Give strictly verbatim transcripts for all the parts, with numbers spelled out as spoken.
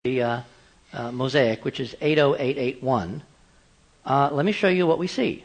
the uh, uh, mosaic, which is eight oh eight eight one, uh, let me show you what we see.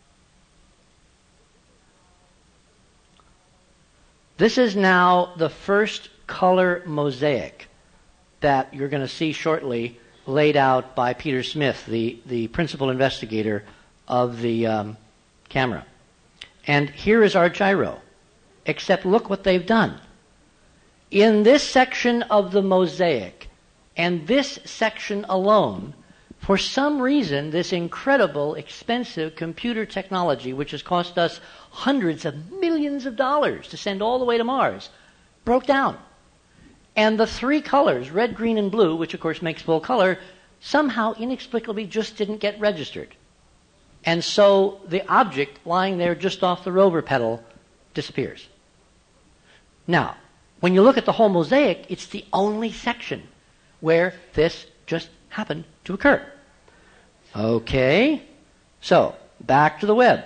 This is now the first color mosaic that you're going to see shortly, laid out by Peter Smith, the, the principal investigator of the um, camera. And here is our gyro, except look what they've done. In this section of the mosaic, and this section alone, for some reason, this incredible, expensive computer technology, which has cost us hundreds of millions of dollars to send all the way to Mars, broke down. And the three colors, red, green, and blue, which of course makes full color, somehow inexplicably just didn't get registered. And so the object lying there just off the rover pedal disappears. Now, when you look at the whole mosaic, it's the only section where this just happened to occur. Okay, so back to the web.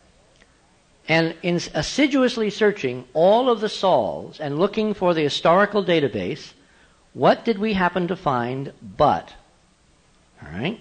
And in assiduously searching all of the solves and looking for the historical database, what did we happen to find but, all right,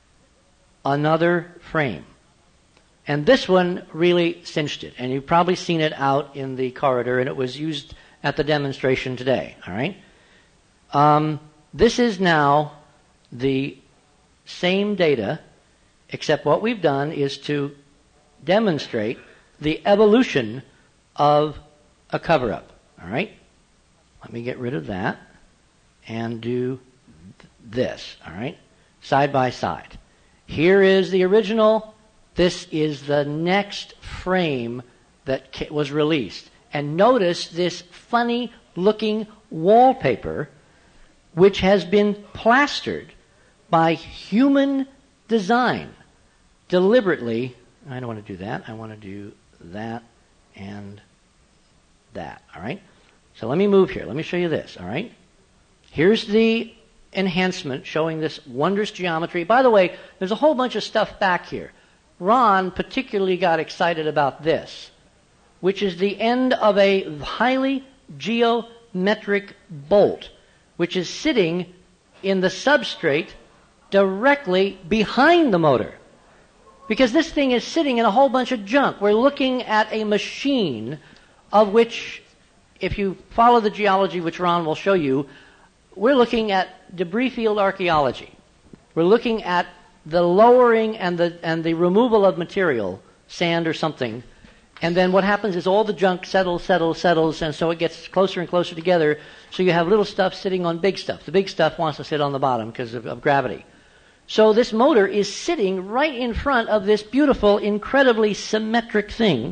another frame. And this one really cinched it. And you've probably seen it out in the corridor, and it was used at the demonstration today, all right? Um, this is now the same data, except what we've done is to demonstrate the evolution of a cover-up, all right? Let me get rid of that and do th- this, all right? Side by side. Here is the original. This is the next frame that ca- was released. And notice this funny-looking wallpaper, which has been plastered by human design deliberately. I don't want to do that. I want to do that and that, all right? So let me move here. Let me show you this, all right? Here's the enhancement showing this wondrous geometry. By the way, there's a whole bunch of stuff back here. Ron particularly got excited about this, which is the end of a highly geometric bolt, which is sitting in the substrate directly behind the motor. Because this thing is sitting in a whole bunch of junk. We're looking at a machine of which, if you follow the geology, which Ron will show you, we're looking at debris field archaeology. We're looking at the lowering and the and the removal of material, sand or something, and then what happens is all the junk settles, settles, settles, and so it gets closer and closer together, so you have little stuff sitting on big stuff. The big stuff wants to sit on the bottom because of, of gravity. So this motor is sitting right in front of this beautiful, incredibly symmetric thing.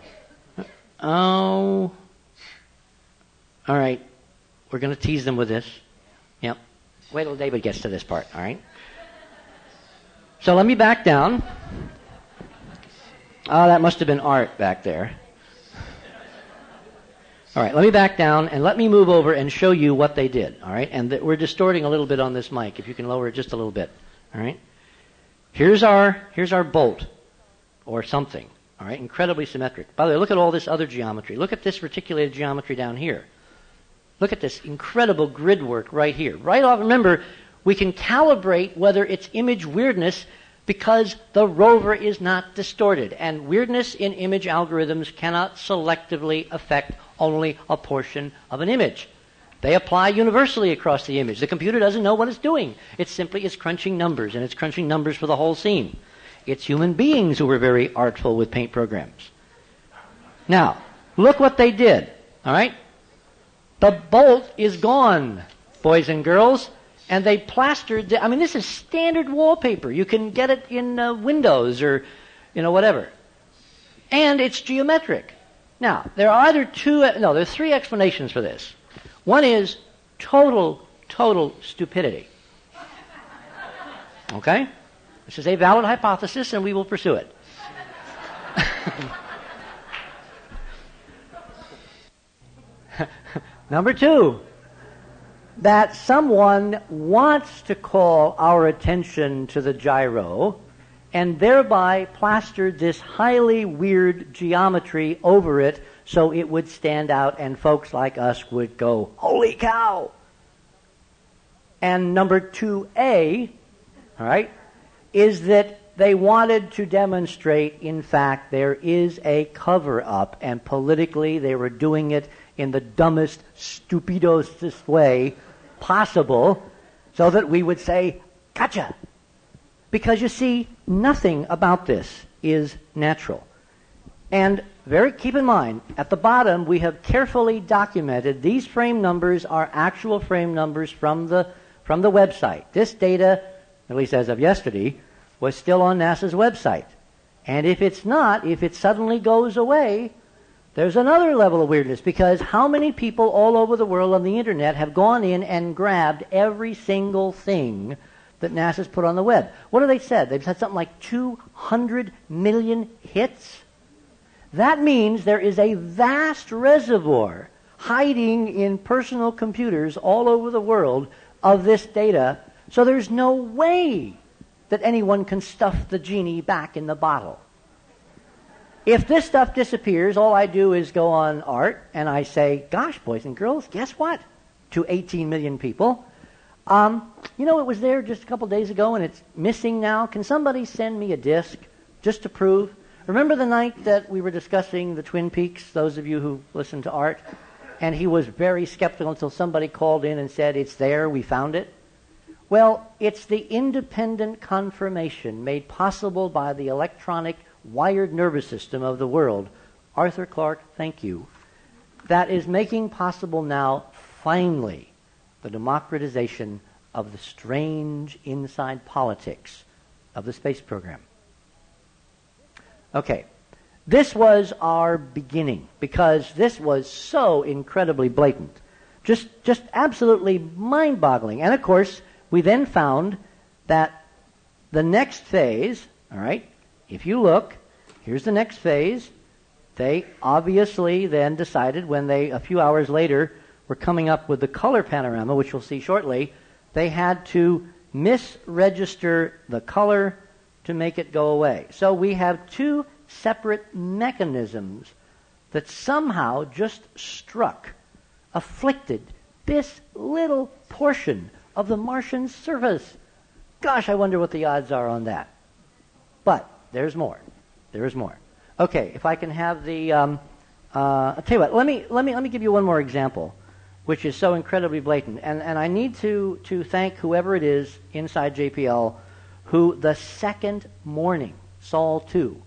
Oh, all right. We're going to tease them with this. Yep. Wait till David gets to this part, all right? So let me back down. Oh, that must have been art back there. All right, let me back down and let me move over and show you what they did, all right? And th- we're distorting a little bit on this mic. If you can lower it just a little bit, all right? Here's our here's our bolt or something, all right? Incredibly symmetric. By the way, look at all this other geometry. Look at this reticulated geometry down here. Look at this incredible grid work right here. Right off, remember, we can calibrate whether it's image weirdness because the rover is not distorted. And weirdness in image algorithms cannot selectively affect only a portion of an image. They apply universally across the image. The computer doesn't know what it's doing. It simply is crunching numbers, and it's crunching numbers for the whole scene. It's human beings who were very artful with paint programs. Now, look what they did, all right? The bolt is gone, boys and girls. And they plastered, the, I mean, this is standard wallpaper. You can get it in uh, Windows or, you know, whatever. And it's geometric. Now, there are either two, uh, no, there are three explanations for this. One is total, total stupidity. Okay? This is a valid hypothesis, and we will pursue it. Number two, that someone wants to call our attention to the gyro and thereby plastered this highly weird geometry over it so it would stand out and folks like us would go, holy cow! And number two A, all right, is that they wanted to demonstrate, in fact, there is a cover-up, and politically they were doing it in the dumbest, stupidest way possible, so that we would say, gotcha. Because you see, nothing about this is natural. And very keep in mind, at the bottom we have carefully documented these frame numbers are actual frame numbers from the from the website. This data, at least as of yesterday, was still on NASA's website. And if it's not, if it suddenly goes away, there's another level of weirdness, because how many people all over the world on the internet have gone in and grabbed every single thing that NASA's put on the web? What have they said? They've said something like two hundred million hits. That means there is a vast reservoir hiding in personal computers all over the world of this data, so there's no way that anyone can stuff the genie back in the bottle. If this stuff disappears, all I do is go on art and I say, gosh, boys and girls, guess what? To eighteen million people. Um, you know, it was there just a couple days ago and it's missing now. Can somebody send me a disc just to prove? Remember the night that we were discussing the Twin Peaks, those of you who listen to Art? And he was very skeptical until somebody called in and said, it's there, we found it. Well, it's the independent confirmation made possible by the electronic wired nervous system of the world. Arthur Clarke, thank you. That is making possible now, finally, the democratization of the strange inside politics of the space program. Okay, this was our beginning, because this was so incredibly blatant. Just, just absolutely mind-boggling. And of course, we then found that the next phase, all right, if you look, here's the next phase. They obviously then decided when they, a few hours later, were coming up with the color panorama, which we'll see shortly, they had to misregister the color to make it go away. So we have two separate mechanisms that somehow just struck, afflicted this little portion of the Martian surface. Gosh, I wonder what the odds are on that. But there's more. There is more. Okay, if I can have the, um, uh, I'll tell you what. Let me let me let me give you one more example, which is so incredibly blatant. And and I need to to thank whoever it is inside J P L, who the second morning, Sol two,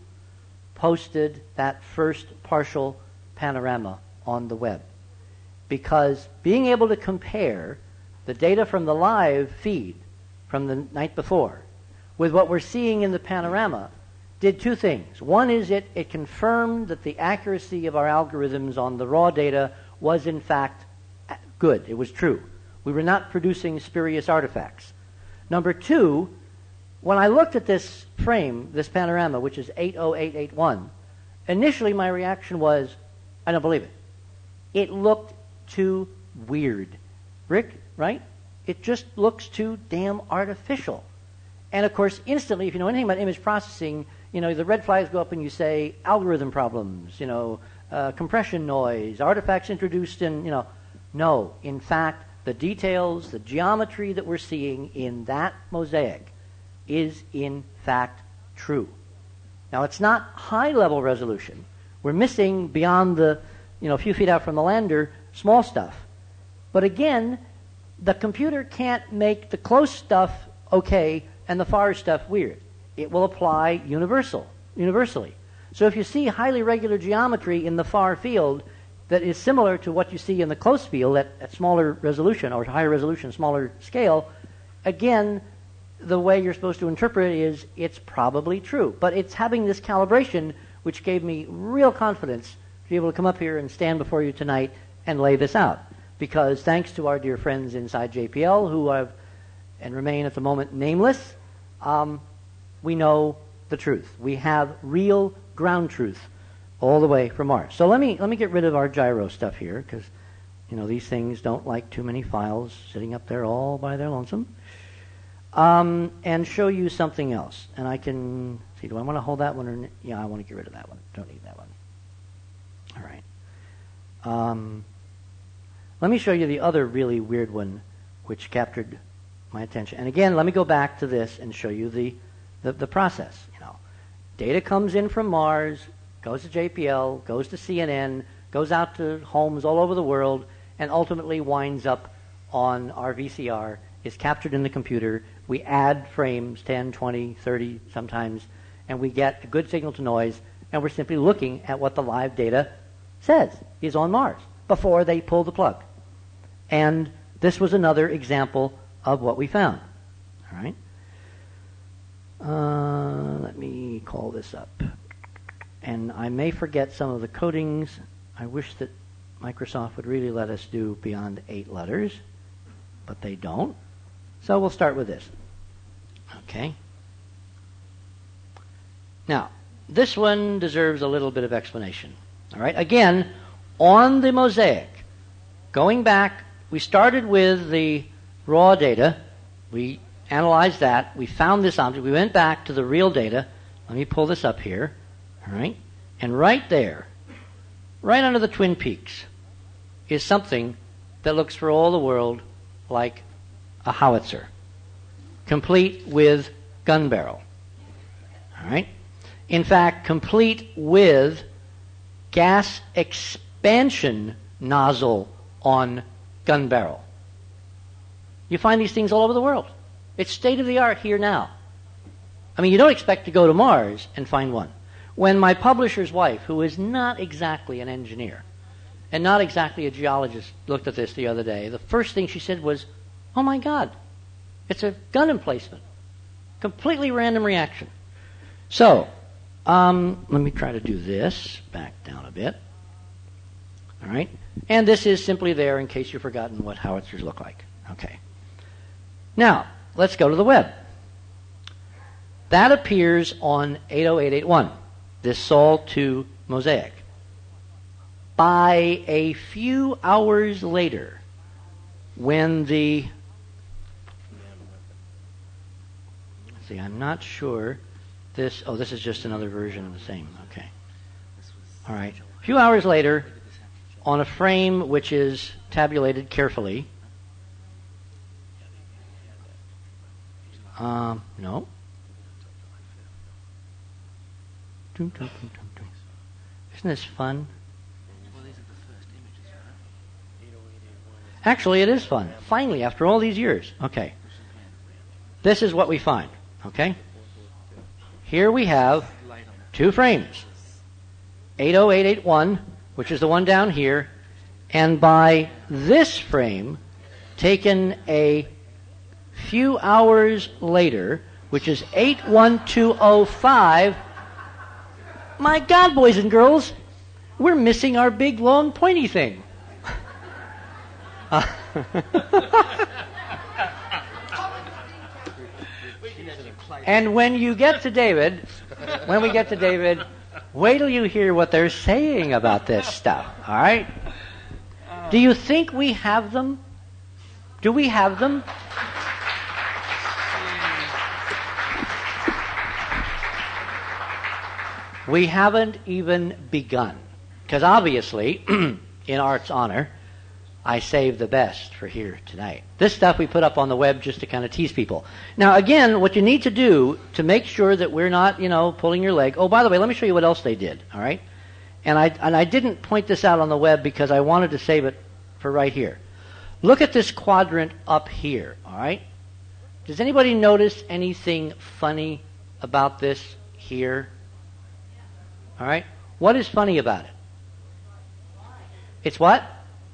posted that first partial panorama on the web, because being able to compare the data from the live feed from the night before with what we're seeing in the panorama did two things. One is it, it confirmed that the accuracy of our algorithms on the raw data was in fact good. It was true. We were not producing spurious artifacts. Number two, when I looked at this frame, this panorama, which is eight oh eight eight one, initially my reaction was, I don't believe it. It looked too weird. Rick, right? It just looks too damn artificial. And of course, instantly, if you know anything about image processing, you know, the red flags go up and you say algorithm problems, you know, uh, compression noise, artifacts introduced in, you know. No, in fact, the details, the geometry that we're seeing in that mosaic is in fact true. Now, it's not high-level resolution. We're missing beyond the, you know, a few feet out from the lander, small stuff. But again, the computer can't make the close stuff okay and the far stuff weird. It will apply universal, universally. So if you see highly regular geometry in the far field that is similar to what you see in the close field at, at smaller resolution or higher resolution, smaller scale, again, the way you're supposed to interpret it is it's probably true. But it's having this calibration which gave me real confidence to be able to come up here and stand before you tonight and lay this out. Because thanks to our dear friends inside J P L, who have and remain at the moment nameless, um, we know the truth. We have real ground truth all the way from Mars. So let me let me get rid of our gyro stuff here, because you know these things don't like too many files sitting up there all by their lonesome. Um, and show you something else. And I can see. Do I want to hold that one or yeah? I want to get rid of that one. Don't need that one. All right. Um, let me show you the other really weird one, which captured my attention. And again, let me go back to this and show you the, the, the process. You know, data comes in from Mars, goes to J P L, goes to C N N, goes out to homes all over the world, and ultimately winds up on our V C R, is captured in the computer. We add frames, ten, twenty, thirty sometimes, and we get a good signal to noise, and we're simply looking at what the live data says is on Mars before they pull the plug. And this was another example of what we found. All right. Uh, let me call this up. And I may forget some of the codings. I wish that Microsoft would really let us do beyond eight letters, but they don't. So we'll start with this. Okay. Now, this one deserves a little bit of explanation. All right. Again, on the mosaic, going back, we started with the raw data. We analyzed that. We found this object. We went back to the real data. Let me pull this up here. All right. And right there, right under the Twin Peaks, is something that looks for all the world like a howitzer, complete with gun barrel. All right. In fact, complete with gas expansion nozzle on gun barrel. You find these things all over the world. It's state of the art here now. I mean, you don't expect to go to Mars and find one. When my publisher's wife, who is not exactly an engineer and not exactly a geologist, looked at this the other day, the first thing she said was, "Oh my God, it's a gun emplacement." Completely random reaction. So, um, let me try to do this. Back down a bit. All right. And this is simply there in case you've forgotten what howitzers look like. Okay. Now, let's go to the web. That appears on eight oh eight eight one, this Sol two mosaic. By a few hours later, when the... Let's see, I'm not sure this... Oh, this is just another version of the same. Okay. All right. A few hours later, on a frame which is tabulated carefully. Um, no. Isn't this fun? Actually, it is fun. Finally, after all these years. Okay. This is what we find. Okay? Here we have two frames. eight oh eight eight one, which is the one down here, and by this frame, taken a few hours later, which is eight one two oh five, my God, boys and girls, we're missing our big, long, pointy thing. uh, and when you get to David, when we get to David, wait till you hear what they're saying about this stuff, all right? Do you think we have them? Do we have them? We haven't even begun. Because obviously, in Art's honor, I saved the best for here tonight. This stuff we put up on the web just to kind of tease people. Now, again, what you need to do to make sure that we're not, you know, pulling your leg. Oh, by the way, let me show you what else they did, all right? And I, and I didn't point this out on the web because I wanted to save it for right here. Look at this quadrant up here, all right? Does anybody notice anything funny about this here? All right? What is funny about it? It's what?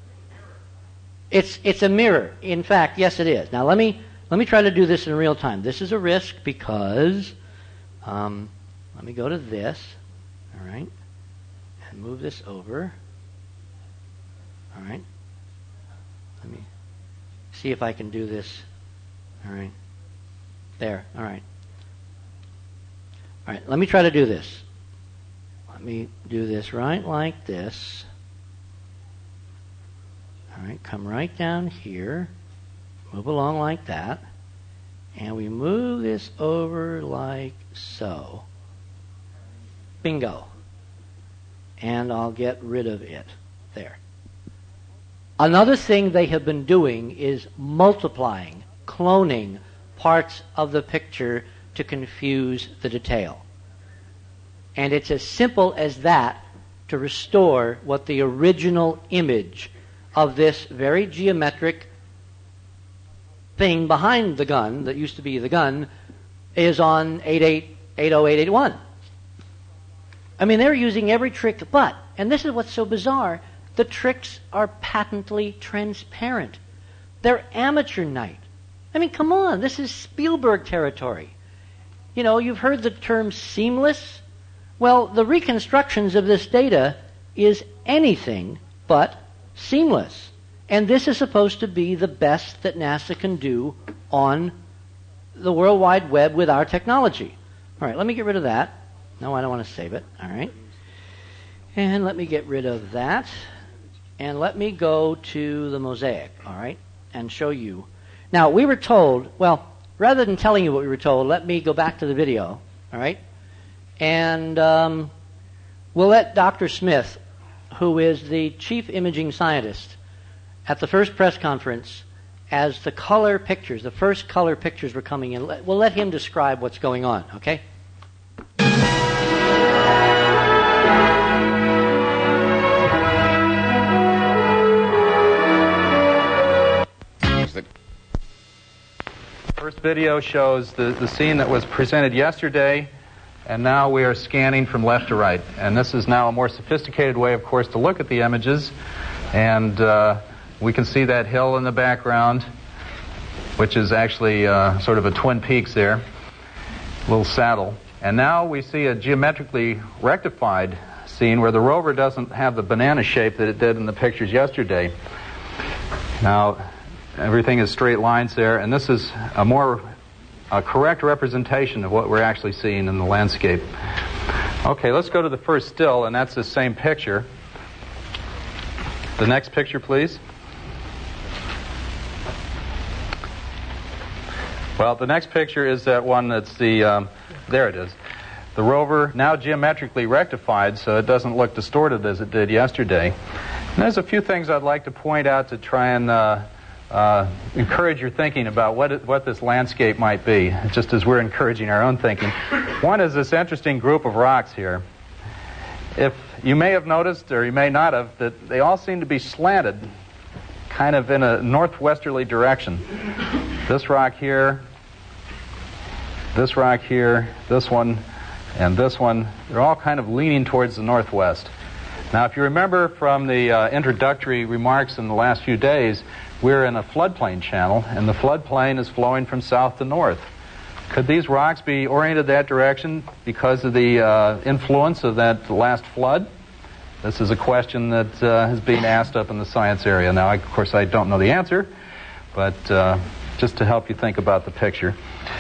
It's it's a mirror. In fact, yes, it is. Now let me let me try to do this in real time. This is a risk because um, let me go to this, all right, and move this over. All right. Let me see if I can do this. All right. There. All right. All right. Let me try to do this. Let me do this right like this. All right, come right down here, move along like that, and we move this over like so. Bingo. And I'll get rid of it. There. Another thing they have been doing is multiplying cloning parts of the picture to confuse the detail. And it's as simple as that to restore what the original image of this very geometric thing behind the gun, that used to be the gun, is on eight eight eight oh eight eight one. I mean, they're using every trick but, and this is what's so bizarre, the tricks are patently transparent. They're amateur night. I mean, come on, this is Spielberg territory. You know, you've heard the term seamless. Well, the reconstructions of this data is anything but seamless. And this is supposed to be the best that NASA can do on the World Wide Web with our technology. All right, let me get rid of that. No, I don't want to save it. All right. And let me get rid of that. And let me go to the mosaic, all right, and show you. Now, we were told, well, rather than telling you what we were told, let me go back to the video, all right? And um, we'll let Doctor Smith, who is the chief imaging scientist at the first press conference, as the color pictures, the first color pictures were coming in, we'll let him describe what's going on, okay? First video shows the, the scene that was presented yesterday, and now we are scanning from left to right. And this is now a more sophisticated way, of course, to look at the images. And uh, we can see that hill in the background, which is actually uh, sort of a Twin Peaks there, little saddle. And now we see a geometrically rectified scene where the rover doesn't have the banana shape that it did in the pictures yesterday. Now, everything is straight lines there, and this is a more a correct representation of what we're actually seeing in the landscape. Okay, let's go to the first still, and that's the same picture. The next picture, please. Well, the next picture is that one that's the, um, there it is. The rover now geometrically rectified so it doesn't look distorted as it did yesterday. And there's a few things I'd like to point out to try and uh, Uh, encourage your thinking about what it, what this landscape might be, just as we're encouraging our own thinking. One is this interesting group of rocks here. If you may have noticed, or you may not have, that they all seem to be slanted, kind of in a northwesterly direction. This rock here, this rock here, this one, and this one, they're all kind of leaning towards the northwest. Now, if you remember from the uh, introductory remarks in the last few days, we're in a floodplain channel, and the floodplain is flowing from south to north. Could these rocks be oriented that direction because of the uh, influence of that last flood? This is a question that uh, is being asked up in the science area. Now, I, of course, I don't know the answer, but uh, just to help you think about the picture.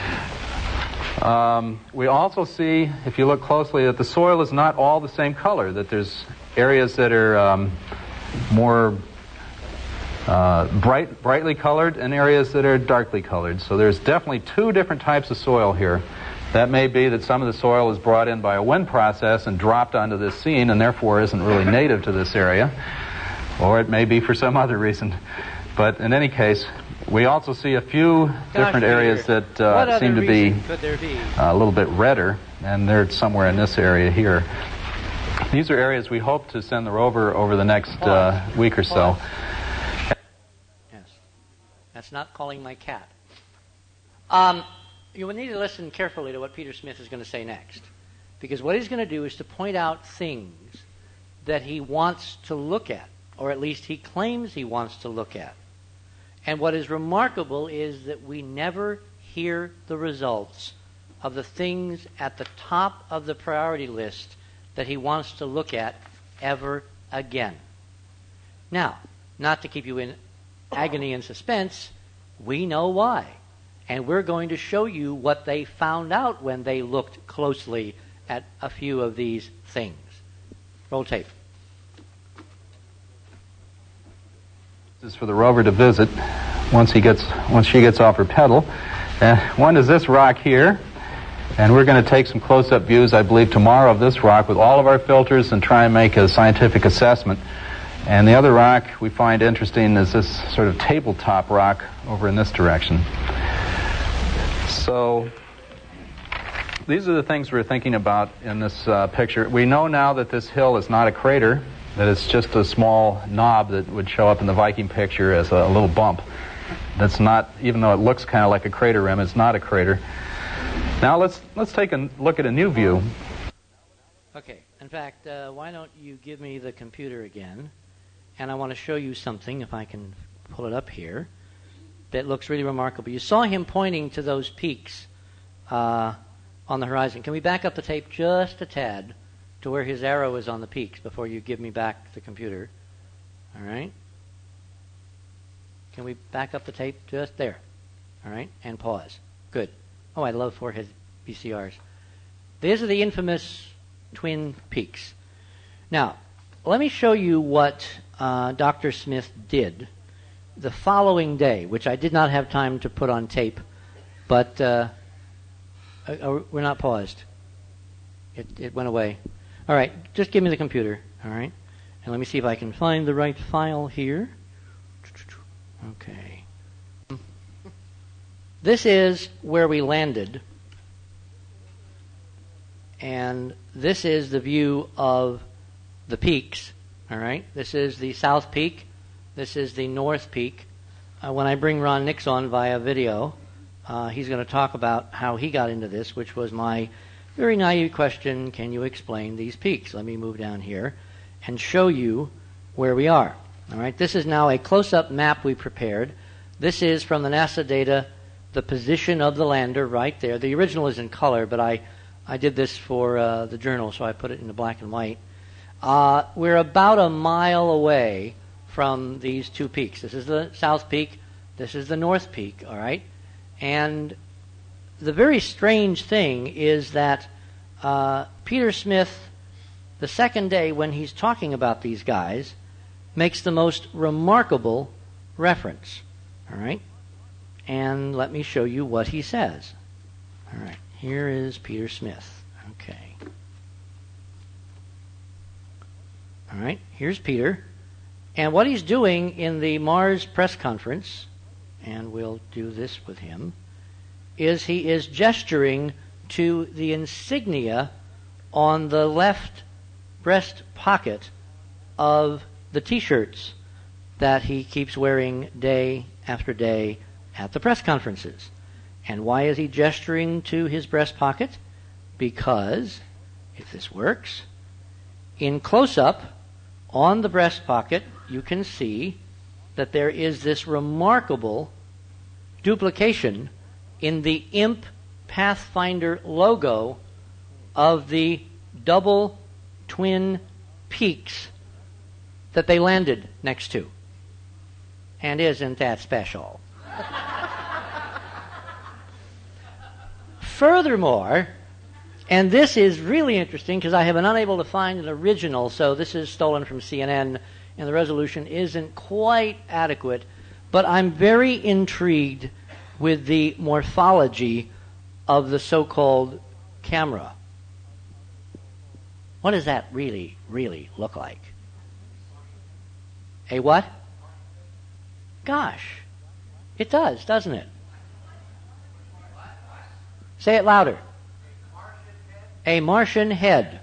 Um, we also see, if you look closely, that the soil is not all the same color, that there's areas that are um, more Uh, bright, brightly colored and areas that are darkly colored. So there's definitely two different types of soil here. That may be that some of the soil is brought in by a wind process and dropped onto this scene and therefore isn't really native to this area. Or it may be for some other reason. But in any case, we also see a few Gosh, different areas that uh, seem to be, be? Uh, a little bit redder, and they're somewhere in this area here. These are areas we hope to send the rover over the next uh, week or so. That's not calling my cat. Um, you will need to listen carefully to what Peter Smith is going to say next. Because what he's going to do is to point out things that he wants to look at, or at least he claims he wants to look at. And what is remarkable is that we never hear the results of the things at the top of the priority list that he wants to look at ever again. Now, not to keep you in agony and suspense, we know why. And we're going to show you what they found out when they looked closely at a few of these things. Roll tape. This is for the rover to visit once he gets once she gets off her pedal. Uh, one is this rock here, and we're going to take some close-up views, I believe, tomorrow of this rock with all of our filters and try and make a scientific assessment. And the other rock we find interesting is this sort of tabletop rock over in this direction. So these are the things we're thinking about in this uh, picture. We know now that this hill is not a crater, that it's just a small knob that would show up in the Viking picture as a little bump. That's not, even though it looks kind of like a crater rim, it's not a crater. Now let's let's take a look at a new view. Okay. In fact, uh, why don't you give me the computer again, and I want to show you something, if I can pull it up here, that looks really remarkable. You saw him pointing to those peaks uh, on the horizon. Can we back up the tape just a tad to where his arrow is on the peaks before you give me back the computer? All right. Can we back up the tape just there? All right, and pause. Good. Oh, I love forehead V C Rs. These are the infamous Twin Peaks. Now, let me show you what uh, Doctor Smith did the following day, which I did not have time to put on tape, but uh, uh, we're not paused. It, it went away. All right, just give me the computer, all right? And let me see if I can find the right file here. Okay. This is where we landed. And this is the view of the peaks, all right? This is the South Peak. This is the North Peak. Uh, when I bring Ron Nix on via video, uh, he's going to talk about how he got into this, which was my very naive question, can you explain these peaks? Let me move down here and show you where we are, all right? This is now a close-up map we prepared. This is from the NASA data, the position of the lander right there. The original is in color, but I I did this for uh, the journal, so I put it in the black and white. Uh, we're about a mile away from these two peaks. This is the South Peak. This is the North Peak, all right? And the very strange thing is that uh, Peter Smith, the second day when he's talking about these guys, makes the most remarkable reference, all right? And let me show you what he says. All right. Here is Peter Smith. Okay. All right, here's Peter. And what he's doing in the Mars press conference, and we'll do this with him, is he is gesturing to the insignia on the left breast pocket of the T-shirts that he keeps wearing day after day at the press conferences. And why is he gesturing to his breast pocket? Because, if this works, in close-up on the breast pocket, you can see that there is this remarkable duplication in the IMP Pathfinder logo of the double twin peaks that they landed next to. And isn't that special? Furthermore, and this is really interesting because I have been unable to find an original, so this is stolen from C N N, and the resolution isn't quite adequate, but I'm very intrigued with the morphology of the so-called camera. What does that really, really look like? A what? Gosh, it does, doesn't it? Say it louder. A Martian head.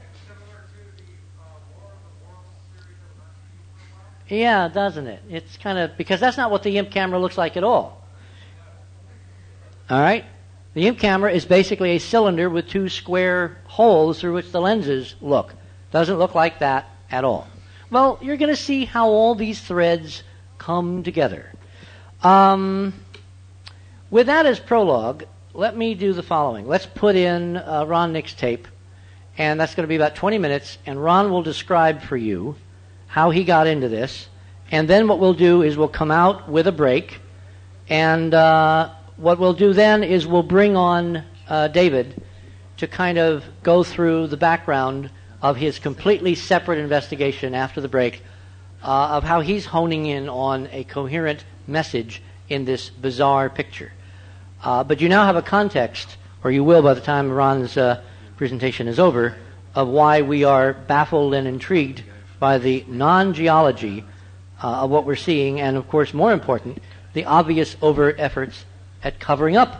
Yeah, doesn't it? It's kind of, because that's not what the IMP camera looks like at all. All right? The IMP camera is basically a cylinder with two square holes through which the lenses look. Doesn't look like that at all. Well, you're going to see how all these threads come together. Um, with that as prologue, let me do the following. Let's put in uh, Ron Nix tape, and that's going to be about twenty minutes, and Ron will describe for you how he got into this, and then what we'll do is we'll come out with a break, and uh, what we'll do then is we'll bring on uh, David to kind of go through the background of his completely separate investigation after the break uh, of how he's honing in on a coherent message in this bizarre picture. Uh, but you now have a context, or you will by the time Ron's uh, presentation is over, of why we are baffled and intrigued by the non-geology uh, of what we're seeing, and of course, more important, the obvious overt efforts at covering up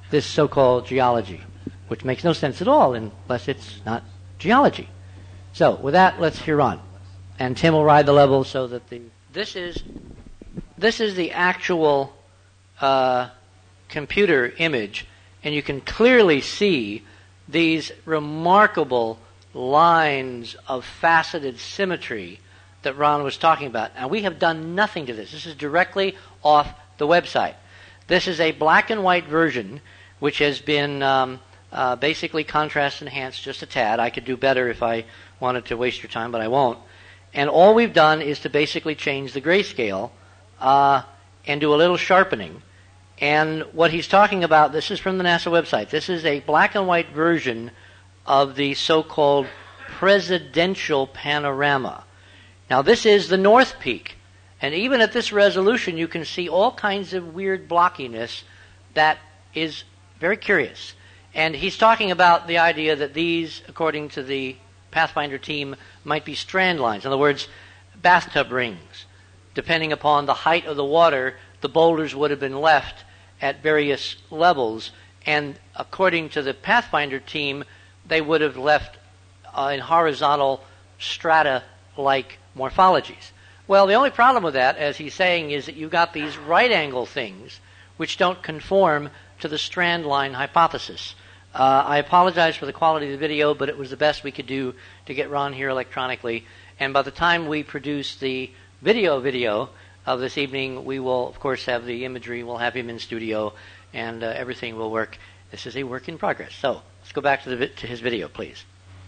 this so-called geology, which makes no sense at all unless it's not geology. So with that, let's hear on. And Tim will ride the level so that the this is this is the actual uh, computer image, and you can clearly see these remarkable lines of faceted symmetry that Ron was talking about. Now, we have done nothing to this. This is directly off the website. This is a black and white version which has been um, uh, basically contrast enhanced just a tad. I could do better if I wanted to waste your time, but I won't. And all we've done is to basically change the grayscale uh, and do a little sharpening. And what he's talking about, this is from the NASA website. This is a black and white version of the so-called presidential panorama. Now, this is the North Peak. And even at this resolution, you can see all kinds of weird blockiness that is very curious. And he's talking about the idea that these, according to the Pathfinder team, might be strand lines. In other words, bathtub rings. Depending upon the height of the water, the boulders would have been left at various levels. And according to the Pathfinder team, they would have left uh, in horizontal strata-like morphologies. Well, the only problem with that, as he's saying, is that you've got these right-angle things which don't conform to the strand line hypothesis. Uh, I apologize for the quality of the video, but it was the best we could do to get Ron here electronically. And by the time we produce the video video of this evening, we will, of course, have the imagery. We'll have him in studio, and uh, everything will work. This is a work in progress. So let's go back to, the vi- to his video, please.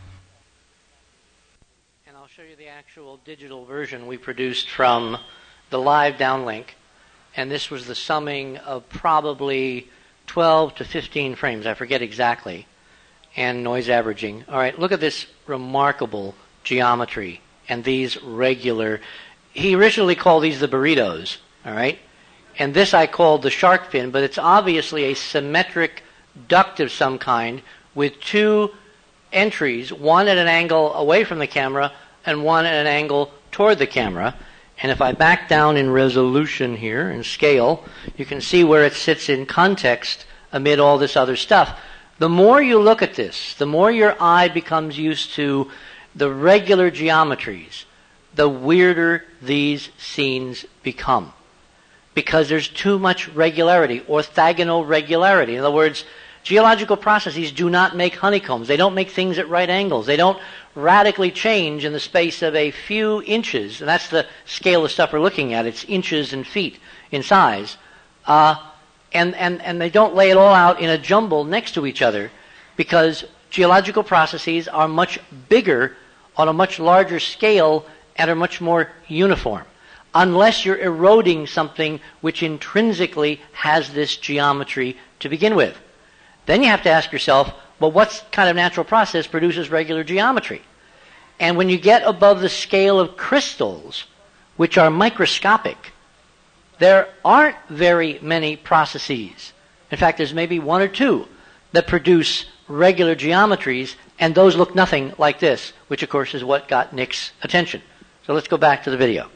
Show you the actual digital version we produced from the live downlink, and this was the summing of probably twelve to fifteen frames, I forget exactly, and noise averaging. All right, look at this remarkable geometry and these regular. He originally called these the burritos, all right, and this I called the shark fin, but it's obviously a symmetric duct of some kind with two entries, one at an angle away from the camera and one at an angle toward the camera. And if I back down in resolution here and scale, you can see where it sits in context amid all this other stuff. The more you look at this, the more your eye becomes used to the regular geometries, the weirder these scenes become. Because there's too much regularity, orthogonal regularity. In other words, geological processes do not make honeycombs. They don't make things at right angles. They don't radically change in the space of a few inches. And that's the scale of stuff we're looking at. It's inches and feet in size. Uh, and, and, and they don't lay it all out in a jumble next to each other, because geological processes are much bigger on a much larger scale and are much more uniform. Unless you're eroding something which intrinsically has this geometry to begin with. Then you have to ask yourself, well, what kind of natural process produces regular geometry? And when you get above the scale of crystals, which are microscopic, there aren't very many processes. In fact, there's maybe one or two that produce regular geometries, and those look nothing like this, which of course is what got Nick's attention. So let's go back to the video.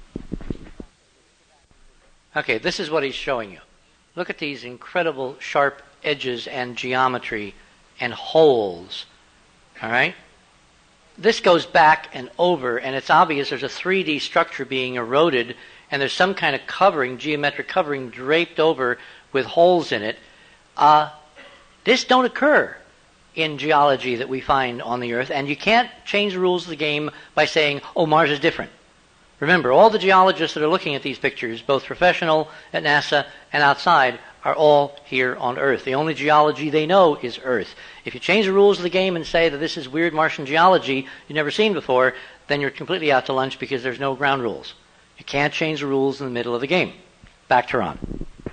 Okay, this is what he's showing you. Look at these incredible sharp edges and geometry and holes. All right? This goes back and over, and it's obvious there's a three D structure being eroded, and there's some kind of covering, geometric covering, draped over with holes in it. Uh, this don't occur in geology that we find on the Earth, and you can't change the rules of the game by saying, oh, Mars is different. Remember, all the geologists that are looking at these pictures, both professional at NASA and outside, are all here on Earth. The only geology they know is Earth. If you change the rules of the game and say that this is weird Martian geology you've never seen before, then you're completely out to lunch because there's no ground rules. You can't change the rules in the middle of the game. Back to Ron.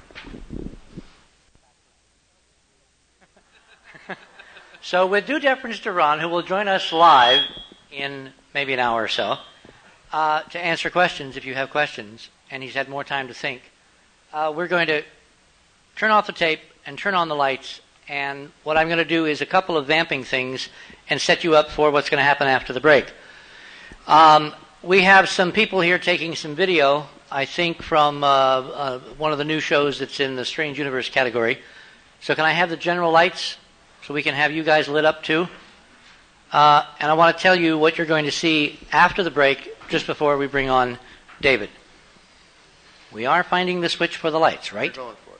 So with due deference to Ron, who will join us live in maybe an hour or so, uh, to answer questions if you have questions, and he's had more time to think, uh, we're going to turn off the tape and turn on the lights, and what I'm going to do is a couple of vamping things and set you up for what's going to happen after the break. Um, we have some people here taking some video, I think from uh, uh, one of the new shows that's in the Strange Universe category, So can I have the general lights so we can have you guys lit up too? Uh, and I want to tell you what you're going to see after the break, just before we bring on David. We are finding the switch for the lights, right? Going for it.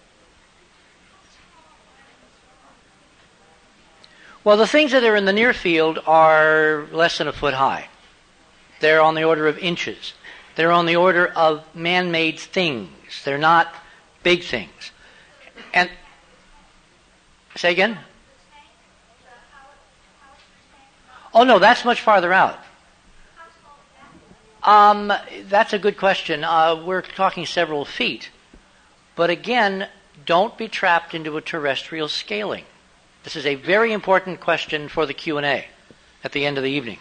Well, the things that are in the near field are less than a foot high. They're on the order of inches. They're on the order of man-made things. They're not big things. And say again? Oh, no, that's much farther out. Um, that's a good question. Uh, we're talking several feet. But again, don't be trapped into a terrestrial scaling. This is a very important question for the Q and A at the end of the evening.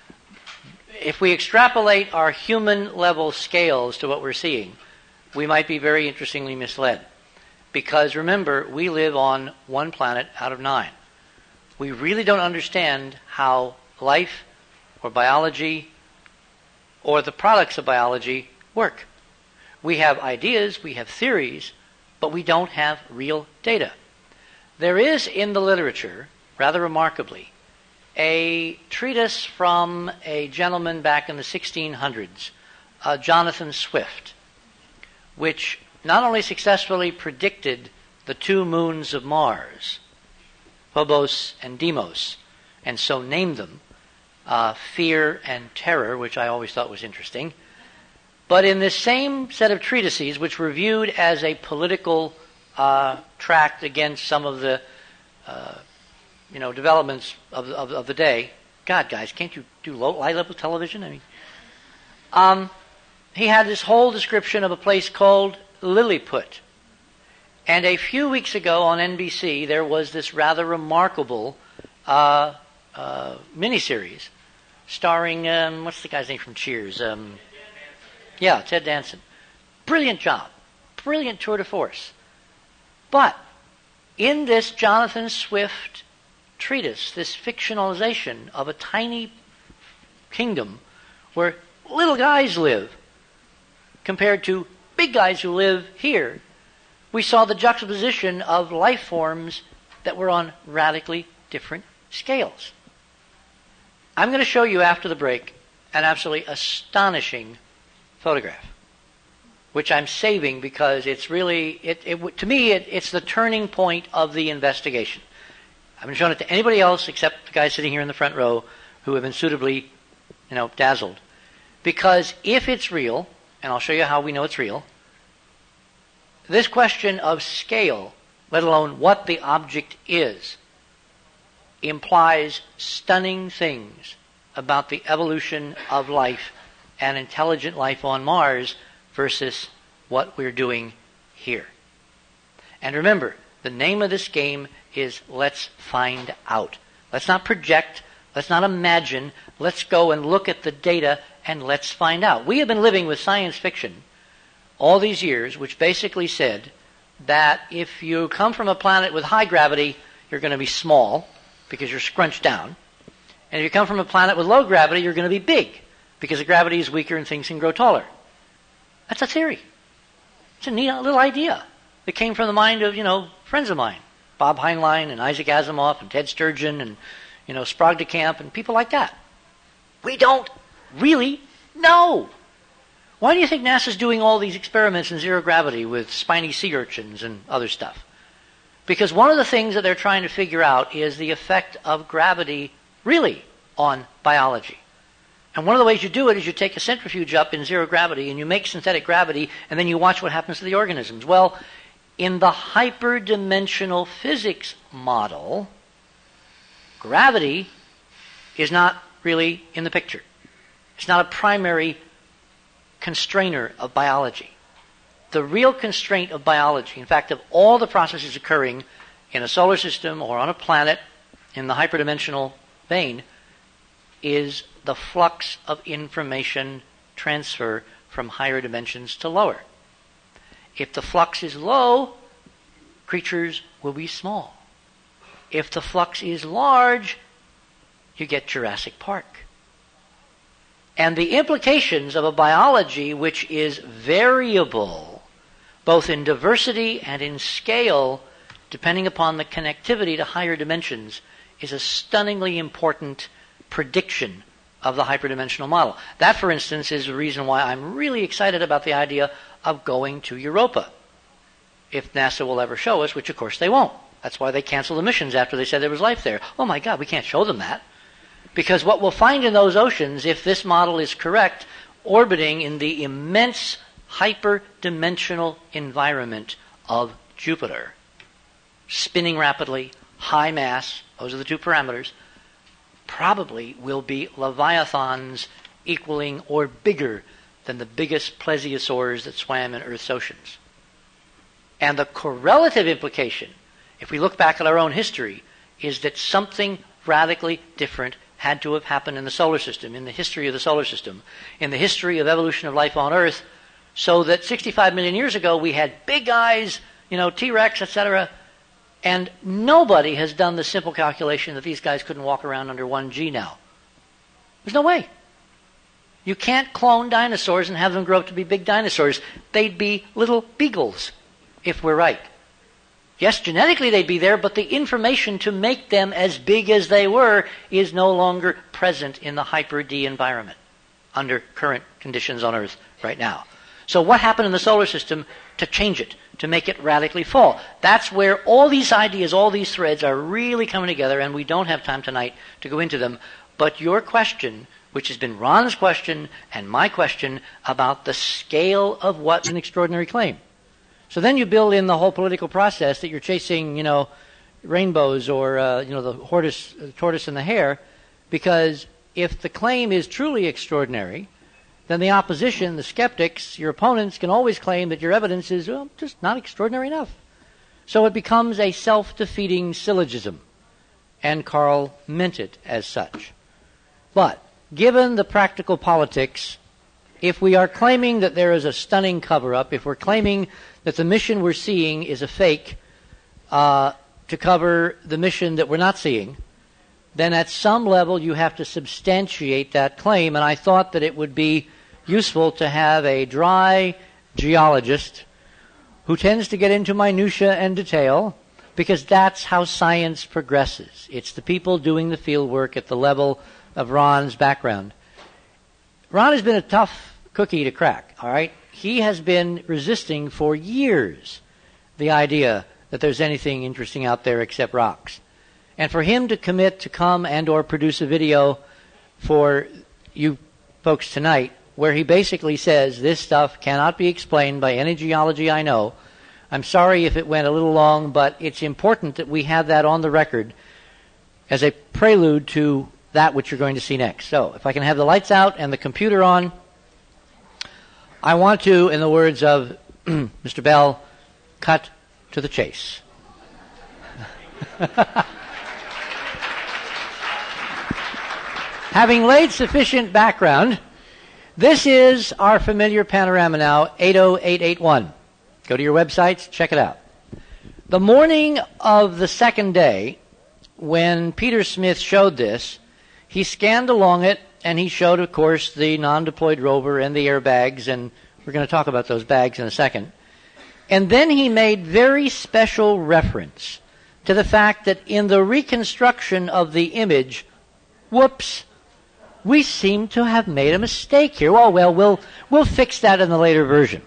If we extrapolate our human-level scales to what we're seeing, we might be very interestingly misled. Because remember, we live on one planet out of nine. We really don't understand how life or biology or the products of biology work. We have ideas, we have theories, but we don't have real data. There is in the literature, rather remarkably, a treatise from a gentleman back in the sixteen hundreds, uh, Jonathan Swift, which not only successfully predicted the two moons of Mars, Phobos and Deimos, and so named them, uh, Fear and Terror, which I always thought was interesting, but in this same set of treatises, which were viewed as a political uh, tract against some of the uh, you know, developments of, of, of the day. God, guys, can't you do low, high-level television? I mean, um, he had this whole description of a place called Lilliput. And a few weeks ago on N B C, there was this rather remarkable uh, uh, miniseries starring, um, what's the guy's name from Cheers? Um, yeah, Ted Danson. Brilliant job. Brilliant tour de force. But in this Jonathan Swift treatise, this fictionalization of a tiny kingdom where little guys live compared to big guys who live here, we saw the juxtaposition of life forms that were on radically different scales. I'm going to show you after the break an absolutely astonishing photograph, which I'm saving because it's really, it, it, to me, it, it's the turning point of the investigation. I haven't shown it to anybody else except the guys sitting here in the front row who have been suitably, you know, dazzled. Because if it's real, and I'll show you how we know it's real, this question of scale, let alone what the object is, implies stunning things about the evolution of life and intelligent life on Mars versus what we're doing here. And remember, the name of this game is Let's Find Out. Let's not project. Let's not imagine. Let's go and look at the data and let's find out. We have been living with science fiction all these years, which basically said that if you come from a planet with high gravity, you're going to be small because you're scrunched down. And if you come from a planet with low gravity, you're going to be big because the gravity is weaker and things can grow taller. That's a theory. It's a neat little idea that came from the mind of, you know, friends of mine. Bob Heinlein and Isaac Asimov and Ted Sturgeon and, you know, Sprague de Camp and people like that. We don't really know. Why do you think NASA's doing all these experiments in zero gravity with spiny sea urchins and other stuff? Because one of the things that they're trying to figure out is the effect of gravity really on biology. And one of the ways you do it is you take a centrifuge up in zero gravity and you make synthetic gravity and then you watch what happens to the organisms. Well, in the hyperdimensional physics model, gravity is not really in the picture. It's not a primary constrainer of biology. The real constraint of biology, in fact, of all the processes occurring in a solar system or on a planet in the hyperdimensional vein, is the flux of information transfer from higher dimensions to lower. If the flux is low, creatures will be small. If the flux is large, you get Jurassic Park. And the implications of a biology which is variable, both in diversity and in scale, depending upon the connectivity to higher dimensions, is a stunningly important prediction of the hyperdimensional model. That, for instance, is the reason why I'm really excited about the idea of going to Europa, if NASA will ever show us, which of course they won't. That's why they canceled the missions after they said there was life there. Oh my God, we can't show them that. Because what we'll find in those oceans, if this model is correct, orbiting in the immense hyperdimensional environment of Jupiter, spinning rapidly, high mass, those are the two parameters, probably will be leviathans equaling or bigger than the biggest plesiosaurs that swam in Earth's oceans. And the correlative implication, if we look back at our own history, is that something radically different had to have happened in the solar system, in the history of the solar system, in the history of evolution of life on Earth, so that sixty-five million years ago we had big guys, you know, T-Rex, et cetera, and nobody has done the simple calculation that these guys couldn't walk around under one G now. There's no way. You can't clone dinosaurs and have them grow up to be big dinosaurs. They'd be little beagles, if we're right. Yes, genetically they'd be there, but the information to make them as big as they were is no longer present in the hyper-D environment under current conditions on Earth right now. So what happened in the solar system to change it, to make it radically fall? That's where all these ideas, all these threads are really coming together, and we don't have time tonight to go into them. But your question, which has been Ron's question and my question about the scale of what's an extraordinary claim. So then you build in the whole political process that you're chasing, you know, rainbows or, uh, you know, the tortoise, the tortoise and the hare, because if the claim is truly extraordinary, then the opposition, the skeptics, your opponents can always claim that your evidence is, well, just not extraordinary enough. So it becomes a self-defeating syllogism, and Carl meant it as such. But given the practical politics, if we are claiming that there is a stunning cover-up, if we're claiming that the mission we're seeing is a fake uh, to cover the mission that we're not seeing, then at some level you have to substantiate that claim. And I thought that it would be useful to have a dry geologist who tends to get into minutia and detail, because that's how science progresses. It's the people doing the field work at the level of Ron's background. Ron has been a tough cookie to crack, all right? He has been resisting for years the idea that there's anything interesting out there except rocks. And for him to commit to come and or produce a video for you folks tonight where he basically says this stuff cannot be explained by any geology I know, I'm sorry if it went a little long, but it's important that we have that on the record as a prelude to that which you're going to see next. So if I can have the lights out and the computer on, I want to, in the words of Mister Bell, cut to the chase. Having laid sufficient background, this is our familiar panorama now, eight oh eight eight one. Go to your websites, check it out. The morning of the second day, when Peter Smith showed this, he scanned along it, and he showed, of course, the non-deployed rover and the airbags, and we're going to talk about those bags in a second. And then he made very special reference to the fact that in the reconstruction of the image, whoops, we seem to have made a mistake here. Oh, well, we'll, we'll fix that in the later version.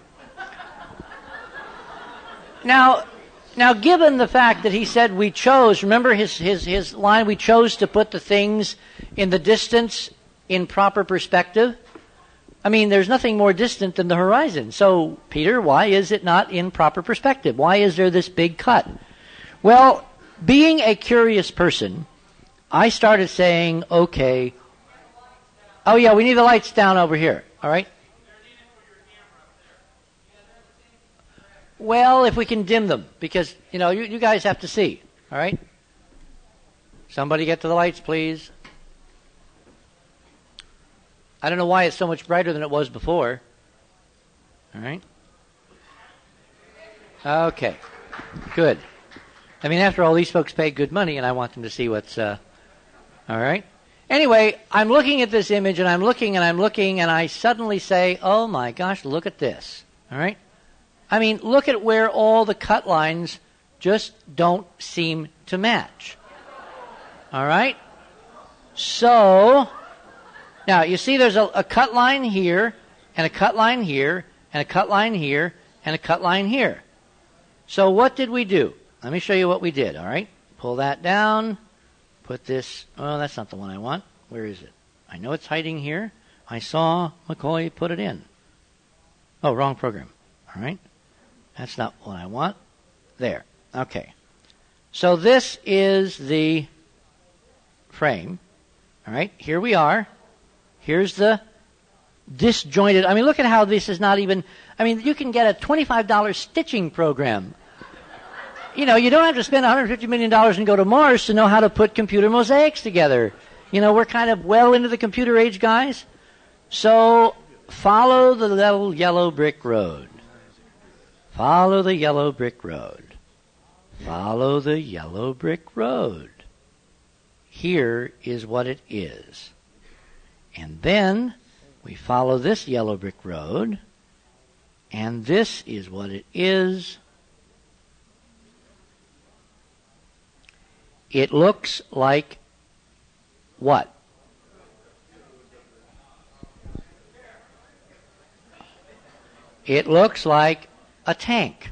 Now, now, given the fact that he said we chose, remember his, his, his line, we chose to put the things in the distance in proper perspective? I mean, there's nothing more distant than the horizon. So, Peter, why is it not in proper perspective? Why is there this big cut? Well, being a curious person, I started saying, okay, oh yeah, we need the lights down over here, all right? Well, if we can dim them, because, you know, you, you guys have to see, all right? Somebody get to the lights, please. I don't know why it's so much brighter than it was before. All right? Okay. Good. I mean, after all, these folks paid good money, and I want them to see what's... Uh, all right? Anyway, I'm looking at this image, and I'm looking, and I'm looking, and I suddenly say, oh, my gosh, look at this. All right? I mean, look at where all the cut lines just don't seem to match. All right? So, now you see there's a, a cut line here, and a cut line here, and a cut line here, and a cut line here. So what did we do? Let me show you what we did, all right? Pull that down, put this, oh, that's not the one I want. Where is it? I know it's hiding here. I saw McCoy put it in. Oh, wrong program, all right? That's not what I want. There, okay. So this is the frame, all right? Here we are. Here's the disjointed. I mean, look at how this is not even, I mean, you can get a twenty-five dollars stitching program. You know, you don't have to spend one hundred fifty million dollars and go to Mars to know how to put computer mosaics together. You know, we're kind of well into the computer age, guys. So, follow the little yellow brick road. Follow the yellow brick road. Follow the yellow brick road. Here is what it is. And then we follow this yellow brick road, and this is what it is. It looks like what? It looks like a tank.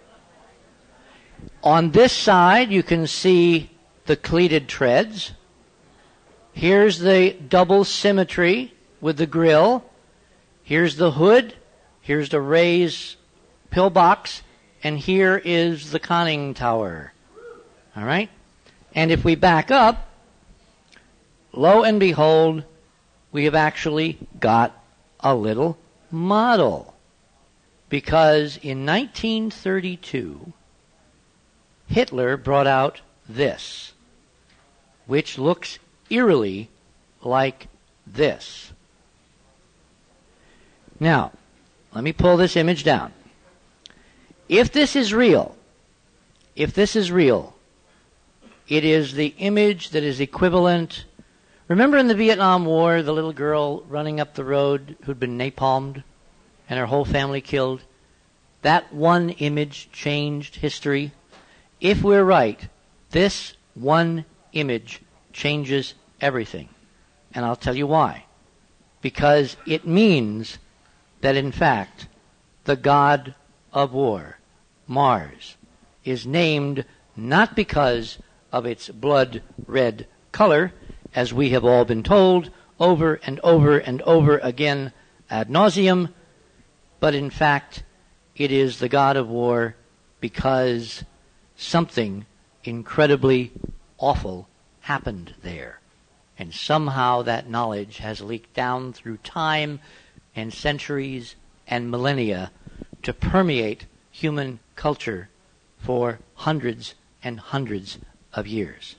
On this side, you can see the cleated treads. Here's the double symmetry with the grill. Here's the hood. Here's the raised pillbox. And here is the conning tower. All right? And if we back up, lo and behold, we have actually got a little model. Because in nineteen thirty-two, Hitler brought out this, which looks eerily like this. Now, let me pull this image down. If this is real, if this is real, it is the image that is equivalent. Remember in the Vietnam War, the little girl running up the road who'd been napalmed and her whole family killed? That one image changed history. If we're right, this one image changes everything. And I'll tell you why. Because it means that, in fact, the god of war, Mars, is named not because of its blood red color, as we have all been told over and over and over again ad nauseum, but in fact, it is the god of war because something incredibly awful happened there. And somehow that knowledge has leaked down through time and centuries and millennia to permeate human culture for hundreds and hundreds of years.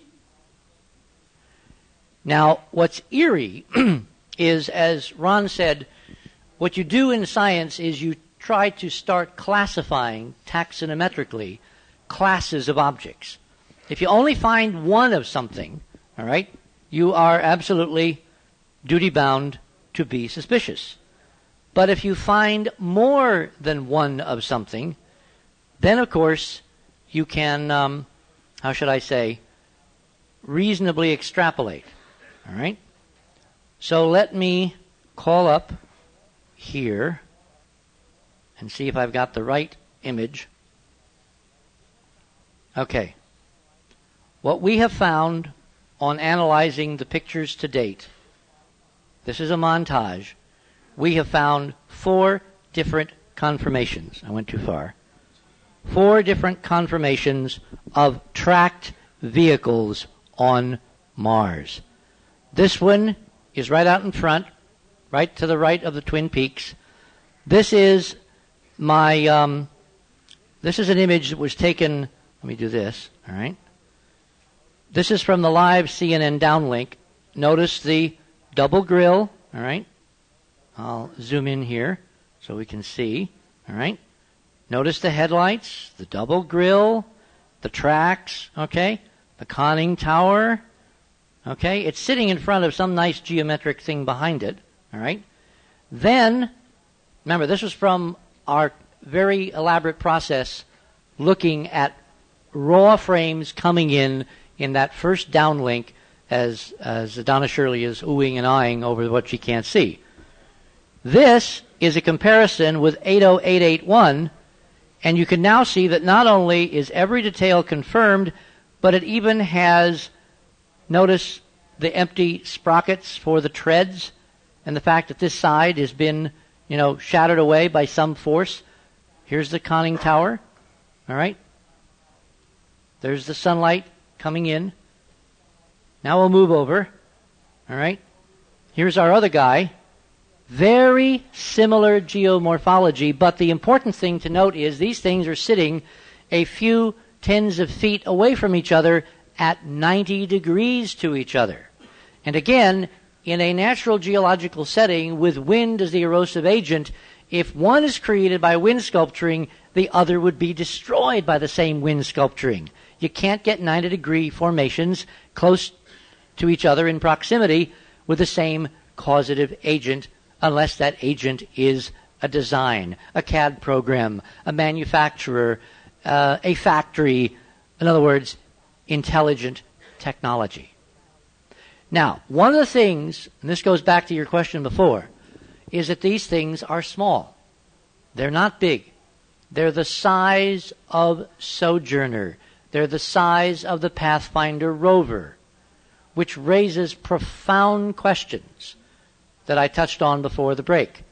Now, what's eerie is, as Ron said, what you do in science is you try to start classifying taxonometrically classes of objects. If you only find one of something, all right, you are absolutely duty-bound to be suspicious. But if you find more than one of something, then, of course, you can, um, how should I say, reasonably extrapolate. All right? So let me call up here and see if I've got the right image. Okay. What we have found on analyzing the pictures to date, this is a montage, we have found four different confirmations. I went too far. Four different confirmations of tracked vehicles on Mars. This one is right out in front, right to the right of the Twin Peaks. This is my, um, this is an image that was taken, let me do this, all right? This is from the live C N N downlink. Notice the double grill, all right? I'll zoom in here so we can see, all right? Notice the headlights, the double grill, the tracks, okay? The conning tower, okay? It's sitting in front of some nice geometric thing behind it, all right? Then, remember, this was from our very elaborate process looking at raw frames coming in in that first downlink as, as Donna Shirley is oohing and eyeing over what she can't see. This is a comparison with eight oh eight eight one, and you can now see that not only is every detail confirmed, but it even has, notice the empty sprockets for the treads, and the fact that this side has been, you know, shattered away by some force. Here's the conning tower, all right? There's the sunlight coming in. Now we'll move over, all right? Here's our other guy. Very similar geomorphology, but the important thing to note is these things are sitting a few tens of feet away from each other at ninety degrees to each other. And again, in a natural geological setting with wind as the erosive agent, if one is created by wind sculpturing, the other would be destroyed by the same wind sculpturing. You can't get ninety degree formations close to each other in proximity with the same causative agent unless that agent is a design, a C A D program, a manufacturer, uh, a factory, in other words, intelligent technology. Now, one of the things, and this goes back to your question before, is that these things are small. They're not big. They're the size of Sojourner. They're the size of the Pathfinder rover, which raises profound questions that I touched on before the break.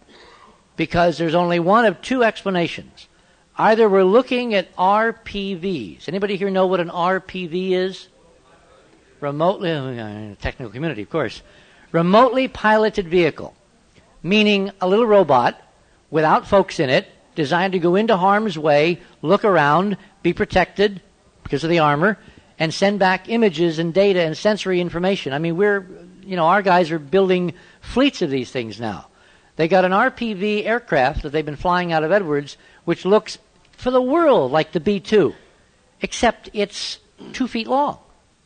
Because there's only one of two explanations. Either we're looking at R P Vs. Anybody here know what an R P V is? Remotely, in the technical community, of course. Remotely piloted vehicle, meaning a little robot without folks in it, designed to go into harm's way, look around, be protected because of the armor, and send back images and data and sensory information. I mean, we're, you know, our guys are building fleets of these things now. They got an R P V aircraft that they've been flying out of Edwards, which looks for the world like the B two, except it's two feet long.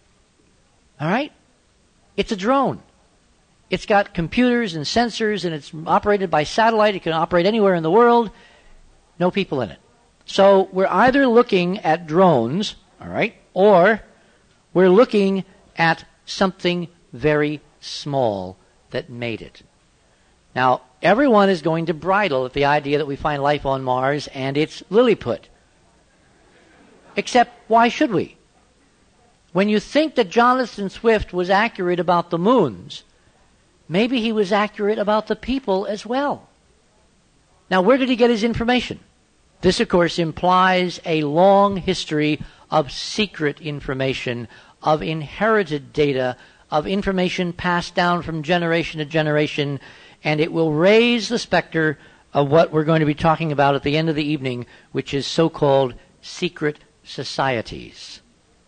All right? It's a drone. It's got computers and sensors, and it's operated by satellite. It can operate anywhere in the world. No people in it. So we're either looking at drones, all right, or we're looking at something very small that made it. Now, everyone is going to bridle at the idea that we find life on Mars and it's Lilliput. Except, why should we? When you think that Jonathan Swift was accurate about the moons, maybe he was accurate about the people as well. Now, where did he get his information? This, of course, implies a long history of secret information, of inherited data, of information passed down from generation to generation, and it will raise the specter of what we're going to be talking about at the end of the evening, which is so-called secret societies.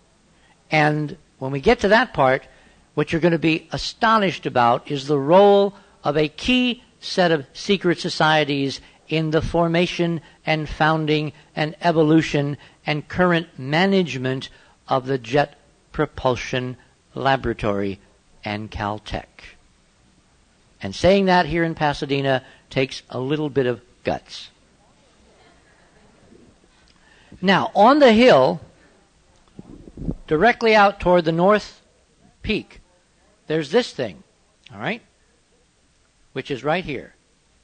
And when we get to that part, what you're going to be astonished about is the role of a key set of secret societies in the formation and founding and evolution and current management of the Jet Propulsion Laboratory and Caltech. And saying that here in Pasadena takes a little bit of guts. Now, on the hill, directly out toward the north peak, there's this thing, all right, which is right here.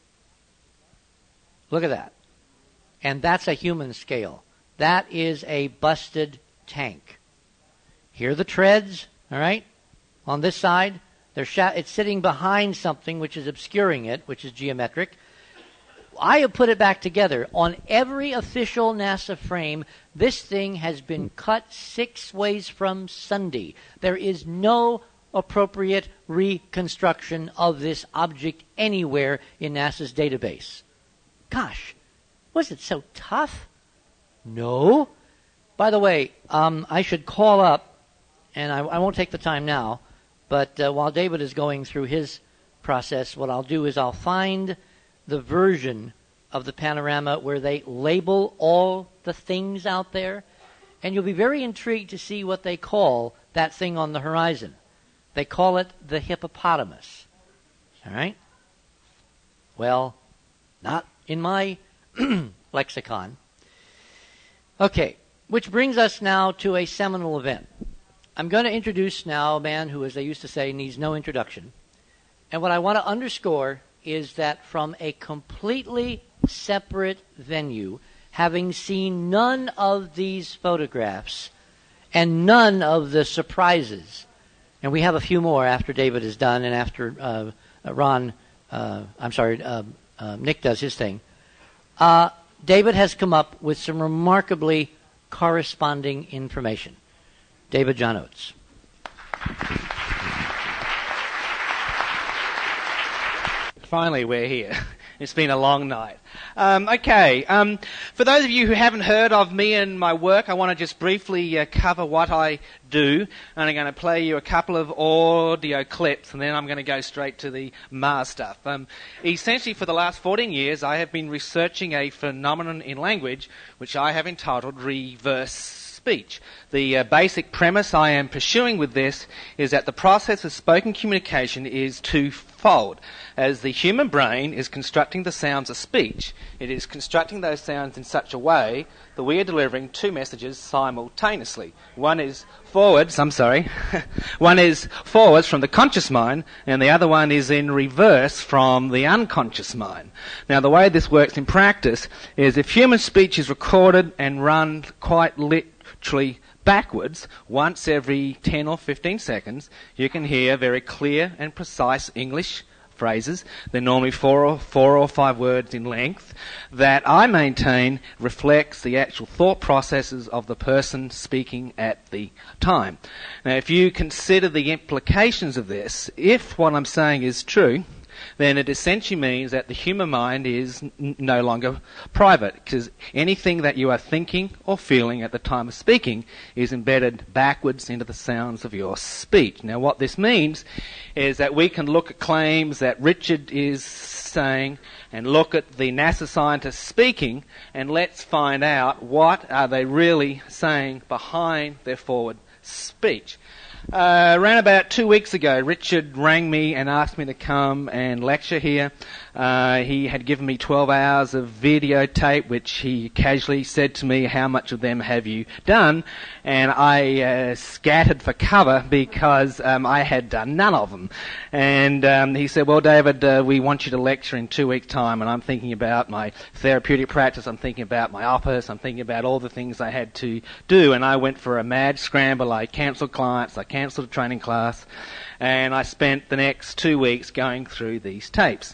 Look at that. And that's a human scale. That is a busted tank. Here are the treads, all right, on this side. They're sh- it's sitting behind something which is obscuring it, which is geometric. I have put it back together. On every official NASA frame, this thing has been cut six ways from Sunday. There is no appropriate reconstruction of this object anywhere in NASA's database. Gosh, was it so tough? No. By the way, um, I should call up, and I, I won't take the time now, but uh, while David is going through his process, what I'll do is I'll find the version of the panorama where they label all the things out there, and you'll be very intrigued to see what they call that thing on the horizon. They call it the hippopotamus. All right? Well, not in my lexicon. Okay, Which brings us now to a seminal event. I'm going to introduce now a man who, as they used to say, needs no introduction. And what I want to underscore is that from a completely separate venue, having seen none of these photographs and none of the surprises, and we have a few more after David is done and after uh, Ron, uh, I'm sorry, uh, uh, Nick does his thing, uh, David has come up with some remarkably corresponding information. David John Oates. Finally, we're here. It's been a long night. Um, okay, um, for those of you who haven't heard of me and my work, I want to just briefly uh, cover what I do, and I'm going to play you a couple of audio clips, and then I'm going to go straight to the Mars stuff. Um, essentially, for the last fourteen years, I have been researching a phenomenon in language which I have entitled reverse speech. The uh, basic premise I am pursuing with this is that the process of spoken communication is twofold. As the human brain is constructing the sounds of speech, it is constructing those sounds in such a way that we are delivering two messages simultaneously. One is forwards, I'm sorry, one is forwards from the conscious mind, and the other one is in reverse from the unconscious mind. Now, the way this works in practice is if human speech is recorded and run quite literally backwards, once every ten or fifteen seconds, you can hear very clear and precise English phrases. They're normally four or, four or five words in length that I maintain reflects the actual thought processes of the person speaking at the time. Now, if you consider the implications of this, if what I'm saying is true, then it essentially means that the human mind is n- no longer private, because anything that you are thinking or feeling at the time of speaking is embedded backwards into the sounds of your speech. Now, what this means is that we can look at claims that Richard is saying and look at the NASA scientists speaking, and let's find out what are they really saying behind their forward speech. Uh, around about two weeks ago, Richard rang me and asked me to come and lecture here. Uh, he had given me twelve hours of videotape, which he casually said to me, how much of them have you done? And I uh, scattered for cover because um, I had done none of them. And um, he said, well, David, uh, we want you to lecture in two weeks' time. And I'm thinking about my therapeutic practice. I'm thinking about my office. I'm thinking about all the things I had to do. And I went for a mad scramble. I cancelled clients. I cancelled a training class. And I spent the next two weeks going through these tapes.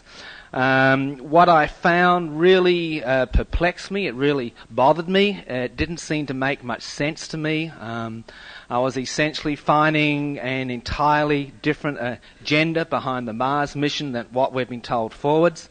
Um, what I found really uh, perplexed me. It really bothered me. It didn't seem to make much sense to me. Um, I was essentially finding an entirely different agenda behind the Mars mission than what we've been told forwards.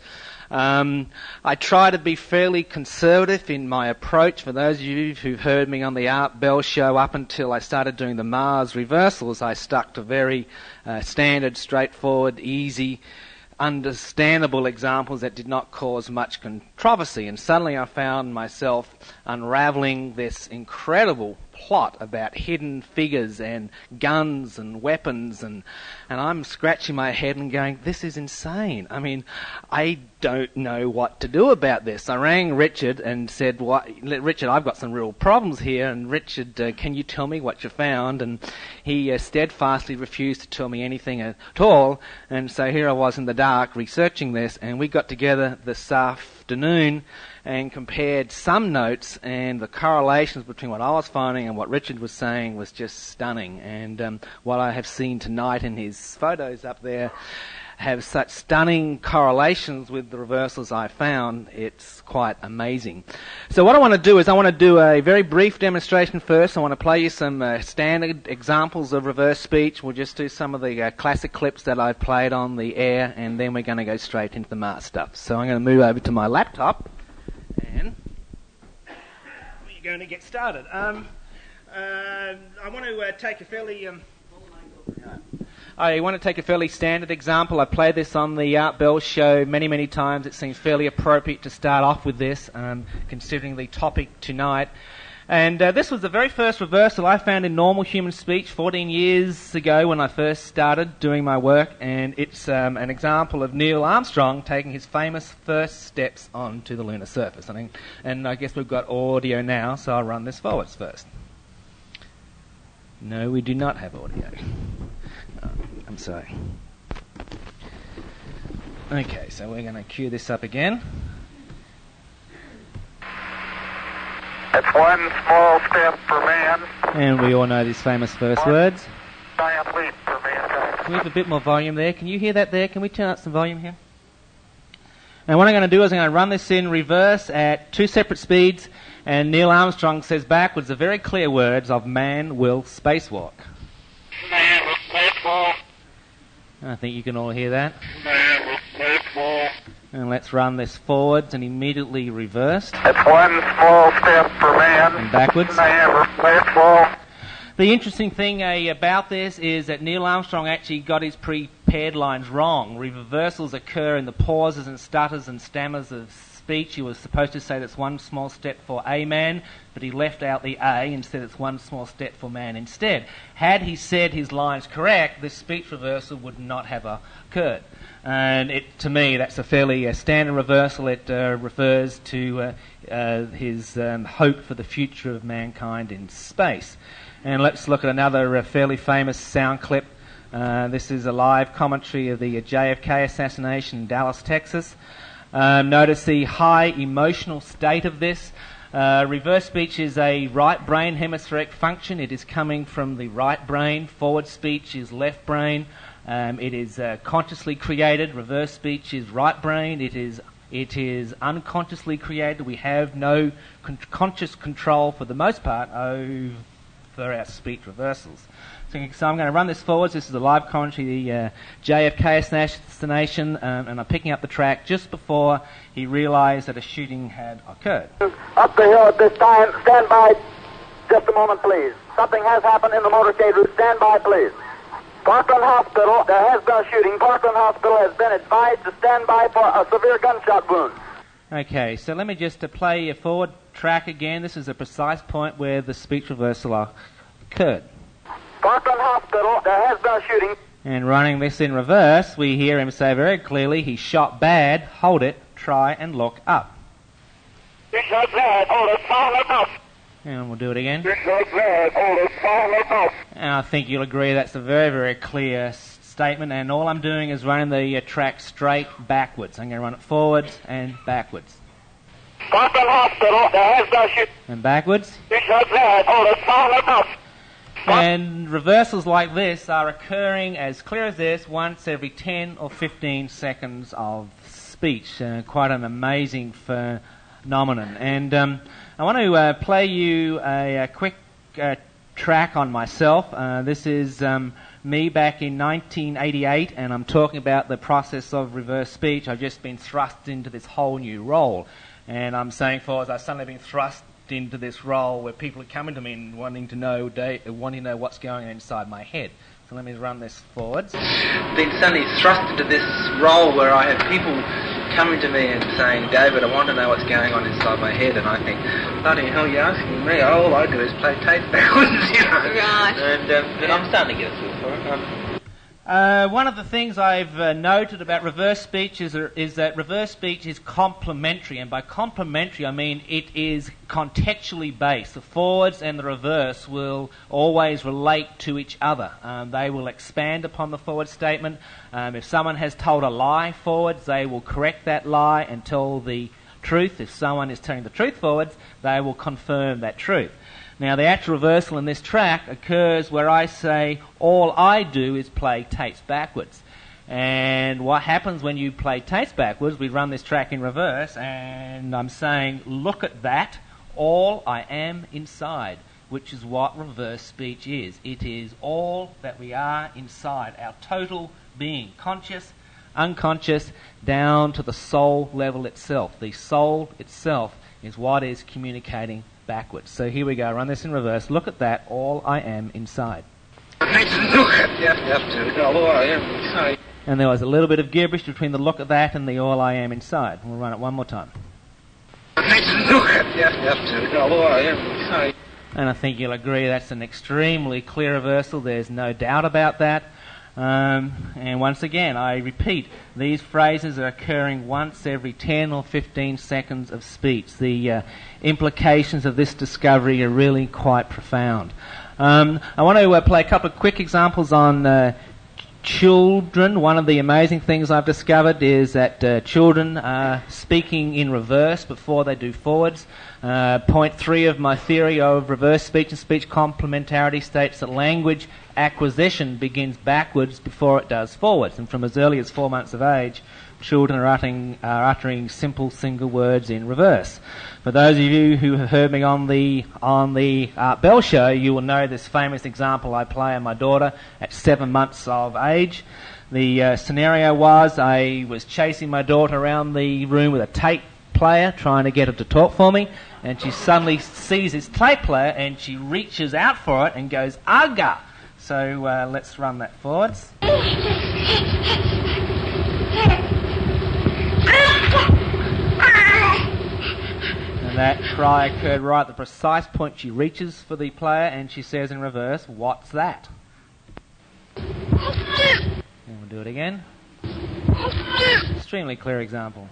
Um, I try to be fairly conservative in my approach. For those of you who've heard me on the Art Bell show, up until I started doing the Mars reversals, I stuck to very uh, standard, straightforward, easy, understandable examples that did not cause much controversy. And suddenly I found myself unraveling this incredible plot about hidden figures and guns and weapons, and and I'm scratching my head and going, this is insane. I mean, I don't know what to do about this. I rang Richard and said, what, Richard, I've got some real problems here, and Richard, uh, can you tell me what you found? And he uh, steadfastly refused to tell me anything at all, and so here I was in the dark researching this, and we got together this afternoon and compared some notes, and the correlations between what I was finding and what Richard was saying was just stunning. And um, what I have seen tonight in his photos up there have such stunning correlations with the reversals I found, it's quite amazing. So what I want to do is I want to do a very brief demonstration first. I want to play you some uh, standard examples of reverse speech. We'll just do some of the uh, classic clips that I've played on the air, and then we're going to go straight into the Mars stuff. So I'm going to move over to my laptop, and we're going to get started. Um, uh, I want to uh, take a fairly... Um, I want to take a fairly standard example. I played this on the Art Bell show many, many times. It seems fairly appropriate to start off with this, um, considering the topic tonight. And uh, this was the very first reversal I found in normal human speech fourteen years ago when I first started doing my work, and it's um, an example of Neil Armstrong taking his famous first steps onto the lunar surface. I mean, and I guess we've got audio now, so I'll run this forwards first. No, we do not have audio. Oh, I'm sorry. Okay, so we're going to cue this up again. It's one small step for man. And we all know these famous first one words. giant leap for mankind. Can we have a bit more volume there? Can you hear that there? Can we turn up some volume here? And what I'm going to do is I'm going to run this in reverse at two separate speeds, and Neil Armstrong says backwards the very clear words of man will spacewalk. Man will spacewalk. I think you can all hear that. Man will spacewalk. And let's run this forwards and immediately reversed. It's one small step for man. And backwards. Man will spacewalk. The interesting thing uh, about this is that Neil Armstrong actually got his prepared lines wrong. Reversals occur in the pauses and stutters and stammers of speech. He was supposed to say that's one small step for a man, but he left out the A and said it's one small step for man instead. Had he said his lines correct, this speech reversal would not have occurred. And it, to me, that's a fairly uh, standard reversal. It uh, refers to uh, uh, his um, hope for the future of mankind in space. And let's look at another uh, fairly famous sound clip. Uh, this is a live commentary of the uh, J F K assassination in Dallas, Texas. Um, notice the high emotional state of this. Uh, reverse speech is a right brain hemispheric function. It is coming from the right brain. Forward speech is left brain. Um, it is uh, consciously created. Reverse speech is right brain. It is it is unconsciously created. We have no con- conscious control for the most part over our speech reversals. So, so I'm going to run this forwards. This is a live commentary, the uh, J F K assassination, um, and I'm picking up the track just before he realised that a shooting had occurred. Up the hill at this time. Stand by just a moment, please. Something has happened in the motorcade route. Stand by, please. Parkland Hospital, there has been a shooting. Parkland Hospital has been advised to stand by for a severe gunshot wound. Okay, so let me just uh, play a forward track again. This is a precise point where the speech reversal occurred. Parkland Hospital, there has been a shooting. And running this in reverse, we hear him say very clearly, he shot bad, hold it, try and look up. He shot bad, hold it, try and look up. And we'll do it again. He shot bad, hold it, try and look up. And I think you'll agree that's a very, very clear s- statement, and all I'm doing is running the uh, track straight backwards. I'm going to run it forwards and backwards. Parkland Hospital, there has been a shooting. And backwards. He shot bad, hold it, try and look up. And reversals like this are occurring as clear as this once every ten or fifteen seconds of speech. Uh, quite an amazing phenomenon. And um, I want to uh, play you a, a quick uh, track on myself. Uh, this is um, me back in nineteen eighty-eight, and I'm talking about the process of reverse speech. I've just been thrust into this whole new role. And I'm saying, for as I've suddenly been thrust into this role where people are coming to me and wanting to know they, wanting to know what's going on inside my head. So let me run this forwards. Been suddenly thrust into this role where I have people coming to me and saying, David, I want to know what's going on inside my head. And I think, bloody hell, you're asking me. All I do is play tape backwards, you know. Right. And, um, but I'm starting to get a feel for it. Um, Uh, one of the things I've uh, noted about reverse speech is, uh, is that reverse speech is complementary, and by complementary I mean it is contextually based. The forwards and the reverse will always relate to each other. Um, they will expand upon the forward statement. Um, if someone has told a lie forwards, they will correct that lie and tell the truth. If someone is telling the truth forwards, they will confirm that truth. Now, the actual reversal in this track occurs where I say, all I do is play tapes backwards. And what happens when you play tapes backwards, we run this track in reverse, and I'm saying, look at that, all I am inside, which is what reverse speech is. It is all that we are inside, our total being, conscious, unconscious, down to the soul level itself. The soul itself is what is communicating backwards. So here we go, run this in reverse. Look at that, all I am inside. look at you have to. All I am inside. And there was a little bit of gibberish between the look at that and the all I am inside. We'll run it one more time. Look And I think you'll agree that's an extremely clear reversal. There's no doubt about that. Um, and once again, I repeat, these phrases are occurring once every ten or fifteen seconds of speech. The uh, implications of this discovery are really quite profound. Um, I want to uh, play a couple of quick examples on uh, children. One of the amazing things I've discovered is that uh, children are speaking in reverse before they do forwards. Uh, point three of my theory of reverse speech and speech complementarity states that language acquisition begins backwards before it does forwards. And from as early as four months of age, children are uttering, are uttering simple single words in reverse. For those of you who have heard me on the on the Art Bell show, you will know this famous example I play on my daughter at seven months of age. The uh, scenario was I was chasing my daughter around the room with a tape player, trying to get her to talk for me, and she suddenly sees this tape player and she reaches out for it and goes, "Aga!" So uh, let's run that forwards. And that cry occurred right at the precise point she reaches for the player, and she says in reverse, "What's that?" And we'll do it again. Extremely clear example.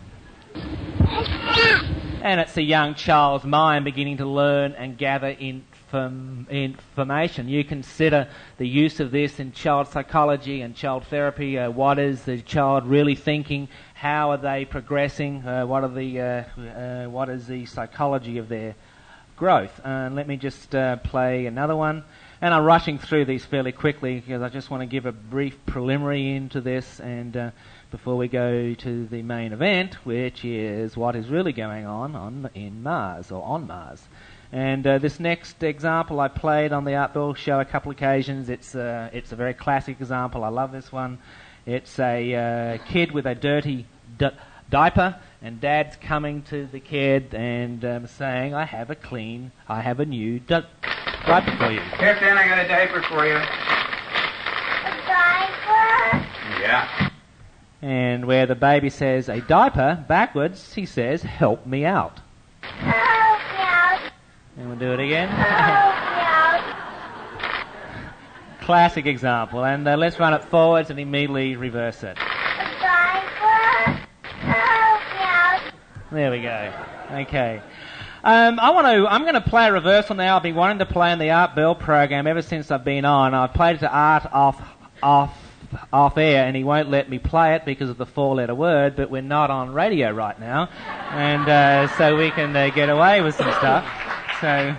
And it's a young child's mind beginning to learn and gather inform- information. You consider the use of this in child psychology and child therapy. Uh, what is the child really thinking? How are they progressing? Uh, what are the uh, uh, what is the psychology of their growth? And uh, let me just uh, play another one. And I'm rushing through these fairly quickly because I just want to give a brief preliminary into this, and uh, before we go to the main event, which is what is really going on on in Mars or on Mars. And uh, this next example I played on the Art Bell show a couple of occasions. It's uh, it's a very classic example. I love this one. It's a uh, kid with a dirty d- diaper, and Dad's coming to the kid and um, saying, "I have a clean, I have a new di- diaper for you." Here, Finn, I got a diaper for you. A diaper? Yeah. And where the baby says a diaper, backwards he says, "Help me out." Help me out. And we'll do it again. Help me out. Classic example. And uh, let's run it forwards and immediately reverse it. A diaper? Help me out. There we go. Okay. Um, I want to. I'm going to play a reversal now. I've been wanting to play in the Art Bell program ever since I've been on. I've played it to Art off, off, off air, and he won't let me play it because of the four-letter word. But we're not on radio right now, and uh, so we can uh, get away with some stuff. So,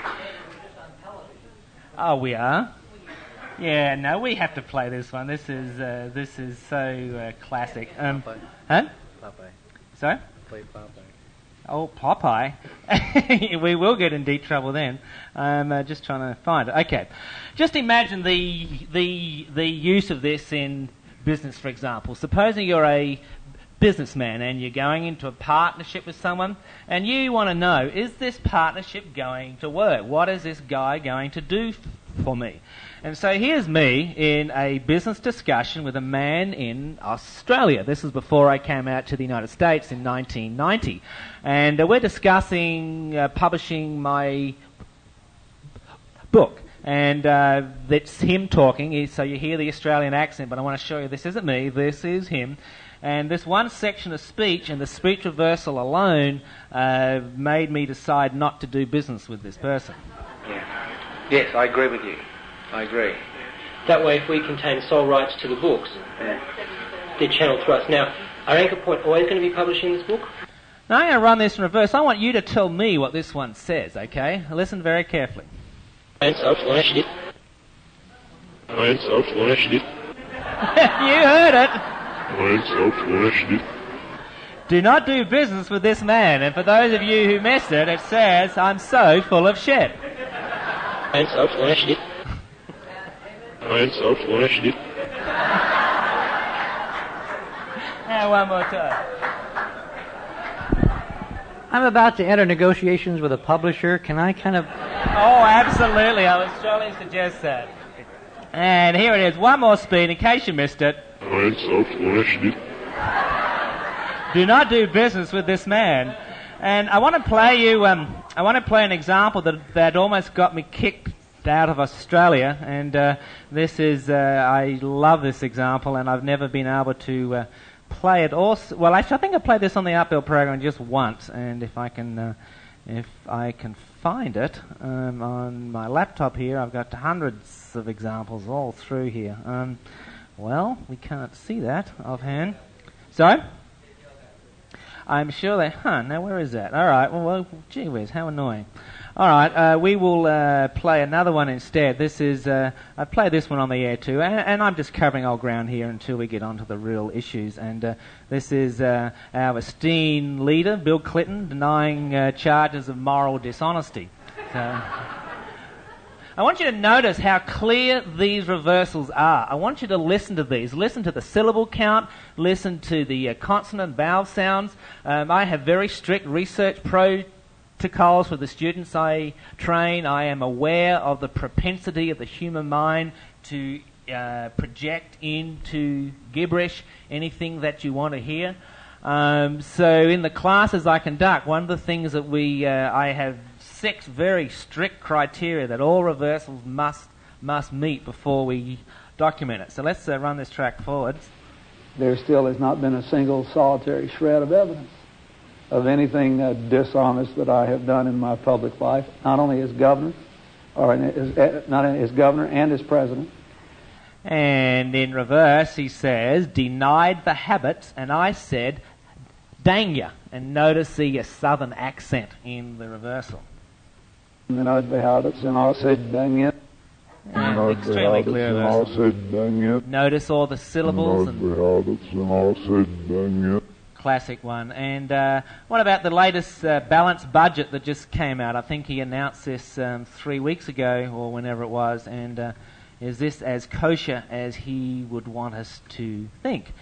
oh, we are. Yeah, no, we have to play this one. This is uh, this is so uh, classic. Um, huh? Popeye. Sorry? Play Popeye. Oh, Popeye. We will get in deep trouble then. I'm uh, just trying to find it. Okay. Just imagine the the the use of this in business, for example. Supposing you're a businessman and you're going into a partnership with someone and you want to know, is this partnership going to work? What is this guy going to do f- for me? And so here's me in a business discussion with a man in Australia. This was before I came out to the United States in nineteen ninety. And uh, we're discussing uh, publishing my book. And uh, that's him talking. So you hear the Australian accent, but I want to show you this isn't me, this is him. And this one section of speech and the speech reversal alone uh, made me decide not to do business with this person. Yeah. Yes, I agree with you. I agree. That way, if we contain sole rights to the books, Yeah. they're channeled through us. Now, are Anchor Point always going to be publishing this book? Now, I'm going to run this in reverse. I want you to tell me what this one says, okay? Listen very carefully. And so flashed it. And so flashed it. You heard it. And so flashed it. Do not do business with this man. And for those of you who missed it, it says, "I'm so full of shit." And so flashed it. And so flashed it. Now, one more time. I'm about to enter negotiations with a publisher. Can I kind of... Oh, absolutely. I would strongly suggest that. And here it is. One more speed in case you missed it. And so flashed it. Do not do business with this man. And I want to play you. Um, I want to play an example that that almost got me kicked out of Australia. And uh, this is. Uh, I love this example, and I've never been able to uh, play it. Also, well, actually, I think I played this on the Upbuild program just once. And if I can, uh, if I can find it um, on my laptop here, I've got hundreds of examples all through here. Um, well, we can't see that offhand. So. I'm sure they... Huh, now where is that? All right, well, well gee whiz, how annoying. All right, uh, we will uh, play another one instead. This is... Uh, I play this one on the air too, and, and I'm just covering old ground here until we get on to the real issues. And uh, this is uh, our esteemed leader, Bill Clinton, denying uh, charges of moral dishonesty. So... I want you to notice how clear these reversals are. I want you to listen to these. Listen to the syllable count. Listen to the uh, consonant vowel sounds. Um, I have very strict research protocols for the students I train. I am aware of the propensity of the human mind to uh, project into gibberish anything that you want to hear. Um, so in the classes I conduct, one of the things that we uh, I have six very strict criteria that all reversals must must meet before we document it. So let's uh, run this track forward. There still has not been a single solitary shred of evidence of anything uh, dishonest that I have done in my public life, not only as governor, or in, as, uh, not only as governor and as president. And in reverse, he says, denied the habits, and I said, dang ya. And notice the uh, southern accent in the reversal. Denied the habits, and I said, dang ya. And extremely clear reversal. Notice all the syllables. And classic one. And uh, what about the latest uh, balanced budget that just came out? I think he announced this um, three weeks ago, or whenever it was. And uh, is this as kosher as he would want us to think?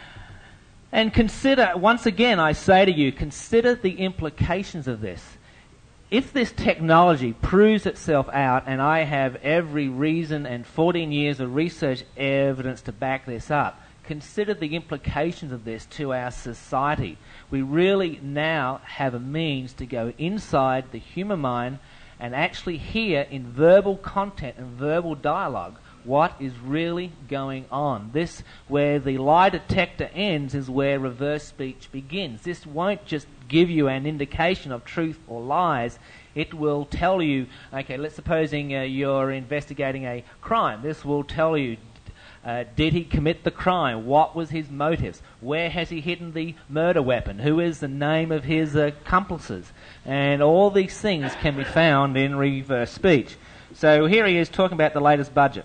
And consider, once again, I say to you, consider the implications of this. If this technology proves itself out, and I have every reason and fourteen years of research evidence to back this up, consider the implications of this to our society. We really now have a means to go inside the human mind and actually hear in verbal content and verbal dialogue what is really going on. This, where the lie detector ends, is where reverse speech begins. This won't just give you an indication of truth or lies. It will tell you, okay, let's supposing uh, you're investigating a crime. This will tell you, uh, did he commit the crime? What was his motives? Where has he hidden the murder weapon? Who is the name of his uh, accomplices? And all these things can be found in reverse speech. So here he is talking about the latest budget.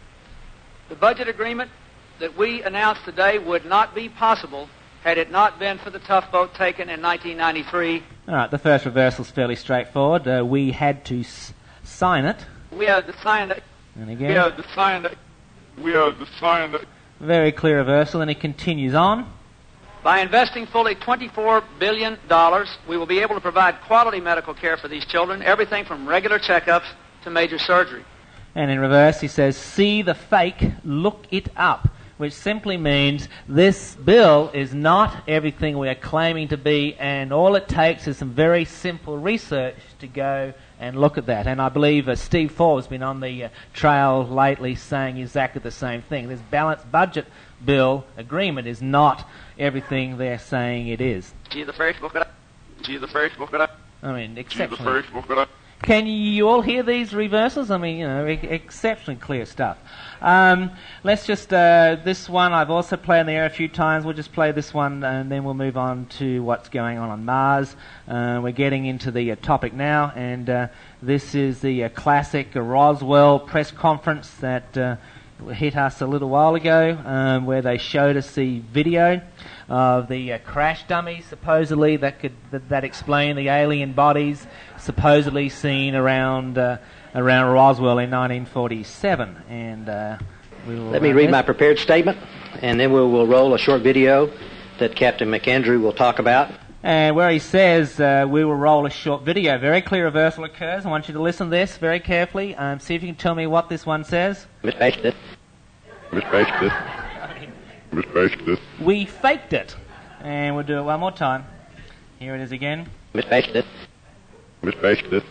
The budget agreement that we announced today would not be possible had it not been for the tough vote taken in nineteen ninety-three. All right, the first reversal is fairly straightforward. Uh, we had to s- sign it. We had to sign it. And again. We had to sign it. We had to sign it. Very clear reversal, and he continues on. By investing fully twenty-four billion dollars, we will be able to provide quality medical care for these children, everything from regular checkups to major surgery. And in reverse, he says, see the fake, look it up, which simply means this bill is not everything we are claiming to be, and all it takes is some very simple research to go and look at that. And I believe uh, Steve Forbes has been on the uh, trail lately saying exactly the same thing. This balanced budget bill agreement is not everything they're saying it is. See the first book. See the first book. I mean, See the exceptionally. first book. Can you all hear these reversals? I mean, you know, e- exceptionally clear stuff. Um, let's just, uh, this one I've also played in the air a few times. We'll just play this one and then we'll move on to what's going on on Mars. Uh, we're getting into the uh, topic now, and uh, this is the uh, classic uh, Roswell press conference that uh, hit us a little while ago, um, where they showed us the video of the uh, crash dummies, supposedly, that could that, that explain the alien bodies supposedly seen around uh, around Roswell in nineteen forty-seven. And uh, we will let me read my prepared statement, and then we'll, we'll roll a short video that Captain McAndrew will talk about. And where he says uh, we will roll a short video, very clear reversal occurs. I want you to listen to this very carefully. Um, see if you can tell me what this one says. We faked it. We faked it. We faked it. We faked it. And we'll do it one more time. Here it is again. Mister Mister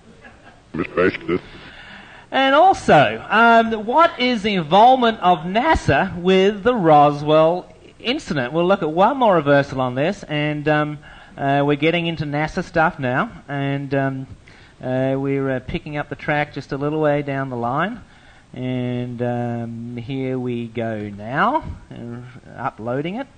Mister And also, um, what is the involvement of NASA with the Roswell incident? We'll look at one more reversal on this, and um, uh, we're getting into NASA stuff now, and um, uh, we're uh, picking up the track just a little way down the line, and um, here we go now, uh, uploading it.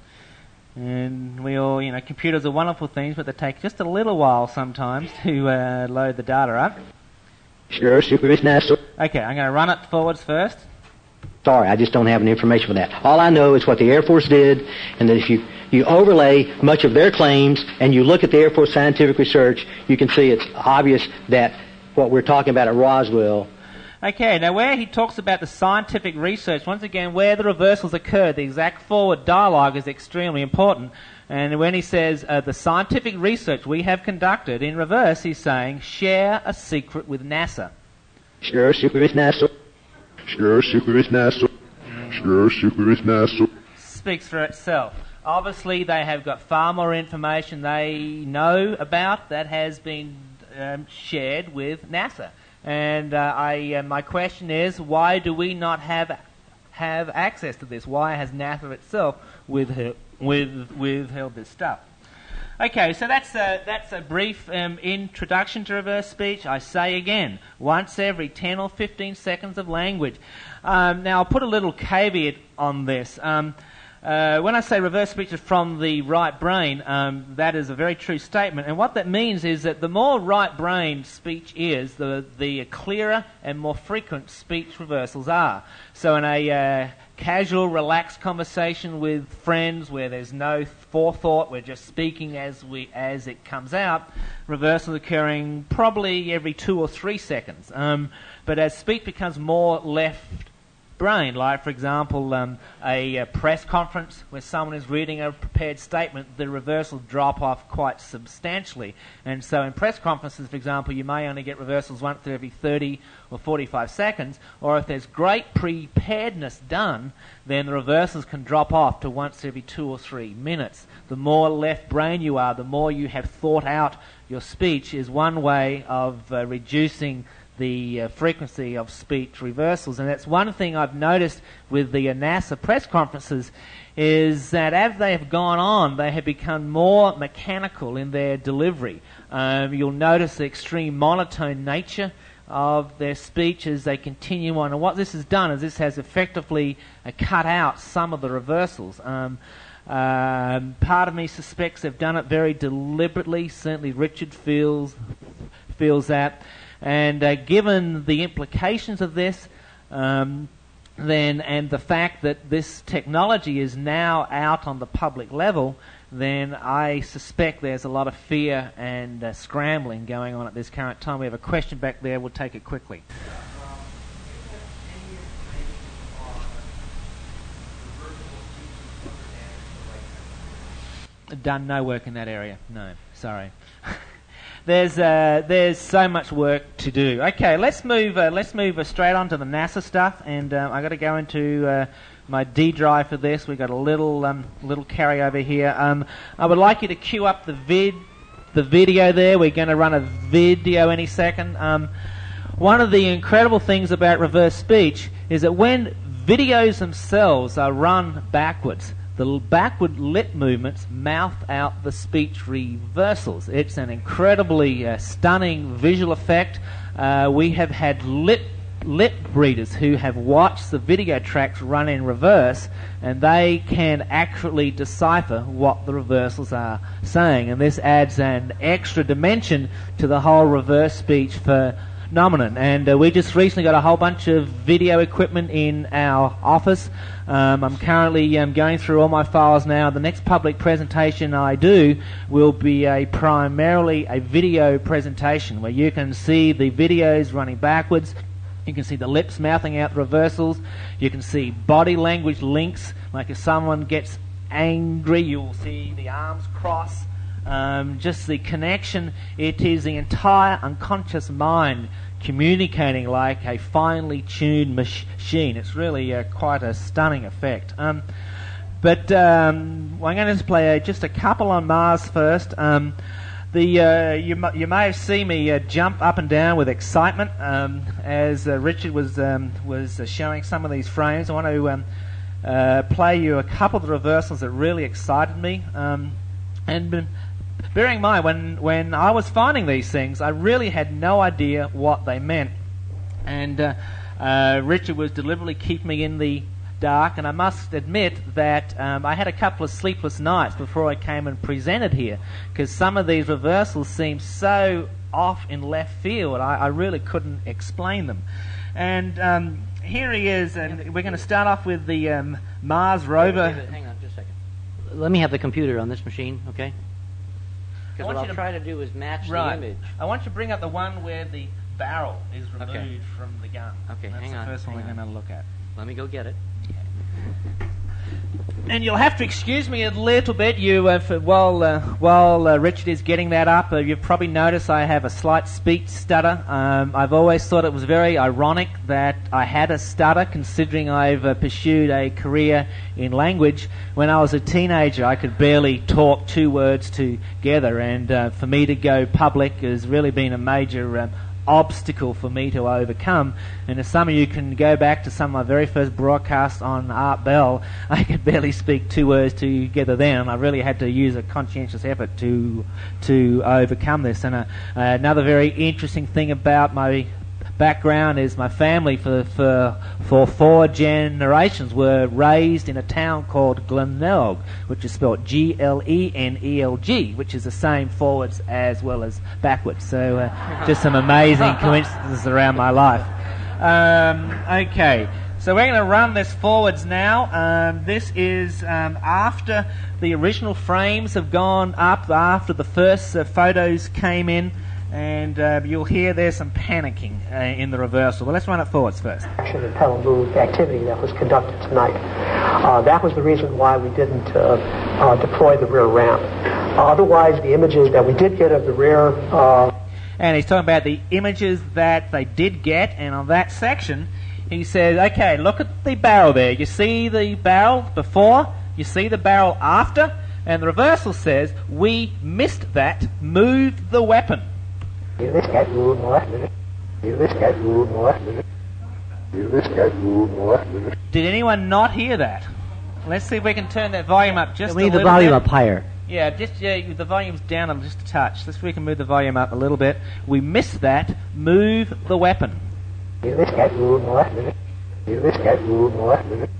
And we all, you know, computers are wonderful things, but they take just a little while sometimes to uh, load the data up. Sure, Super NASA. Okay, I'm going to run it forwards first. Sorry, I just don't have any information for that. All I know is what the Air Force did, and that if you, you overlay much of their claims and you look at the Air Force scientific research, you can see it's obvious that what we're talking about at Roswell. Okay, now where he talks about the scientific research, once again, where the reversals occurred, the exact forward dialogue is extremely important. And when he says uh, the scientific research we have conducted, in reverse he's saying, share a secret with NASA. Sure, secret with NASA. Sure, secret with NASA. Sure, secret with NASA. Speaks for itself. Obviously they have got far more information they know about that has been um, shared with NASA. And uh, I, uh, my question is, why do we not have have access to this? Why has NASA itself withheld, with, withheld this stuff? Okay, so that's a, that's a brief um, introduction to reverse speech. I say again, once every ten or fifteen seconds of language. Um, now, I'll put a little caveat on this. Um, Uh, when I say reverse speech is from the right brain, um, that is a very true statement. And what that means is that the more right brain speech is, the, the clearer and more frequent speech reversals are. So in a uh, casual, relaxed conversation with friends where there's no forethought, we're just speaking as we as it comes out, reversals occurring probably every two or three seconds. Um, but as speech becomes more left brain, like for example um, a, a press conference where someone is reading a prepared statement, the reversals drop off quite substantially. And so in press conferences, for example, you may only get reversals once every thirty or forty-five seconds, or if there's great preparedness done, then the reversals can drop off to once every two or three minutes. The more left brain you are, the more you have thought out your speech, is one way of uh, reducing the uh, frequency of speech reversals. And that's one thing I've noticed with the uh, NASA press conferences, is that as they have gone on, they have become more mechanical in their delivery. Um, you'll notice the extreme monotone nature of their speech as they continue on. And what this has done is this has effectively uh, cut out some of the reversals. Um, um, part of me suspects they've done it very deliberately. Certainly Richard feels feels that. And uh, given the implications of this, um, then and the fact that this technology is now out on the public level, then I suspect there's a lot of fear and uh, scrambling going on at this current time. We have a question back there. We'll take it quickly. Done no work in that area. No, sorry. There's uh, there's so much work to do. Okay, let's move uh, let's move uh, straight on to the NASA stuff, and uh, I got to go into uh, my D drive for this. We've got a little um, little carryover here. Um, I would like you to queue up the vid the video there. We're going to run a video any second. Um, one of the incredible things about reverse speech is that when videos themselves are run backwards, the backward lip movements mouth out the speech reversals. It's an incredibly uh, stunning visual effect. Uh, we have had lip lip readers who have watched the video tracks run in reverse, and they can accurately decipher what the reversals are saying. And this adds an extra dimension to the whole reverse speech phenomenon. And uh, we just recently got a whole bunch of video equipment in our office. Um, I'm currently um, going through all my files now. The next public presentation I do will be a primarily a video presentation where you can see the videos running backwards. You can see the lips mouthing out the reversals. You can see body language links, like if someone gets angry, you'll see the arms cross. Um, just the connection. It is the entire unconscious mind communicating like a finely tuned machine. It's really uh, quite a stunning effect. Um, but um, I'm going to play uh, just a couple on Mars first. Um, the uh, you, mu- you may have seen me uh, jump up and down with excitement um, as uh, Richard was um, was uh, showing some of these frames. I want to um, uh, play you a couple of the reversals that really excited me. Um, and uh, bearing in mind, when when I was finding these things, I really had no idea what they meant. And uh, uh, Richard was deliberately keeping me in the dark, and I must admit that um, I had a couple of sleepless nights before I came and presented here, because some of these reversals seemed so off in left field, I, I really couldn't explain them. And um, here he is, and we're going to start off with the um, Mars rover. David, hang on just a second. Let me have the computer on this machine, okay? Because what I'll try to do is match right. the image. I want you to bring up the one where the barrel is removed okay. from the gun. Okay, That's hang the on. first one hang we're on. going to look at. Let me go get it. And you'll have to excuse me a little bit. You, uh, for, while uh, while uh, Richard is getting that up, uh, you've probably noticed I have a slight speech stutter. Um, I've always thought it was very ironic that I had a stutter, considering I've uh, pursued a career in language. When I was a teenager, I could barely talk two words together, and uh, for me to go public has really been a major um, obstacle for me to overcome. And if some of you can go back to some of my very first broadcasts on Art Bell, I could barely speak two words together then. I really had to use a conscientious effort to to overcome this. And uh, uh, another very interesting thing about my background is my family for for for four generations were raised in a town called Glenelg, which is spelled G L E N E L G, which is the same forwards as well as backwards. So uh, just some amazing coincidences around my life. Um, okay, so we're going to run this forwards now. Um, this is um, after the original frames have gone up, after the first uh, photos came in. And uh, you'll hear there's some panicking uh, in the reversal. But let's run it forwards first. Action and pedal move activity that was conducted tonight. Uh, that was the reason why we didn't uh, uh, deploy the rear ramp. Uh, otherwise, the images that we did get of the rear... Uh, and he's talking about the images that they did get, and on that section, he says, okay, look at the barrel there. You see the barrel before, you see the barrel after, and the reversal says, we missed that, moved the weapon. You this guy move more. You this guy move more. You this guy move more. Did anyone not hear that? Let's see if we can turn that volume up just a little bit. We need the volume up higher. Yeah, just yeah, the volume's down a- just a touch. Let's see if we can move the volume up a little bit. We missed that. Move the weapon. You this guy move more. You this guy move more.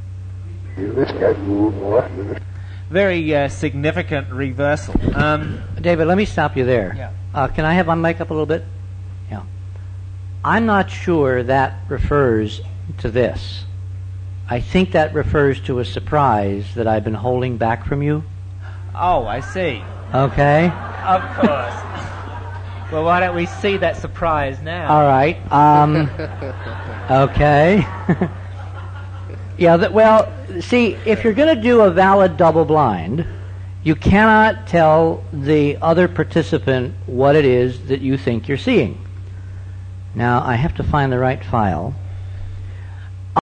You this guy move more. Very uh, significant reversal. Um, David, let me stop you there. Yeah. Uh, can I have my mic up a little bit? Yeah. I'm not sure that refers to this. I think that refers to a surprise that I've been holding back from you. Oh, I see. Okay. Of course. Well, why don't we see that surprise now? All right. Um, okay. yeah, that, well, see, if you're going to do a valid double blind, you cannot tell the other participant what it is that you think you're seeing. Now, I have to find the right file.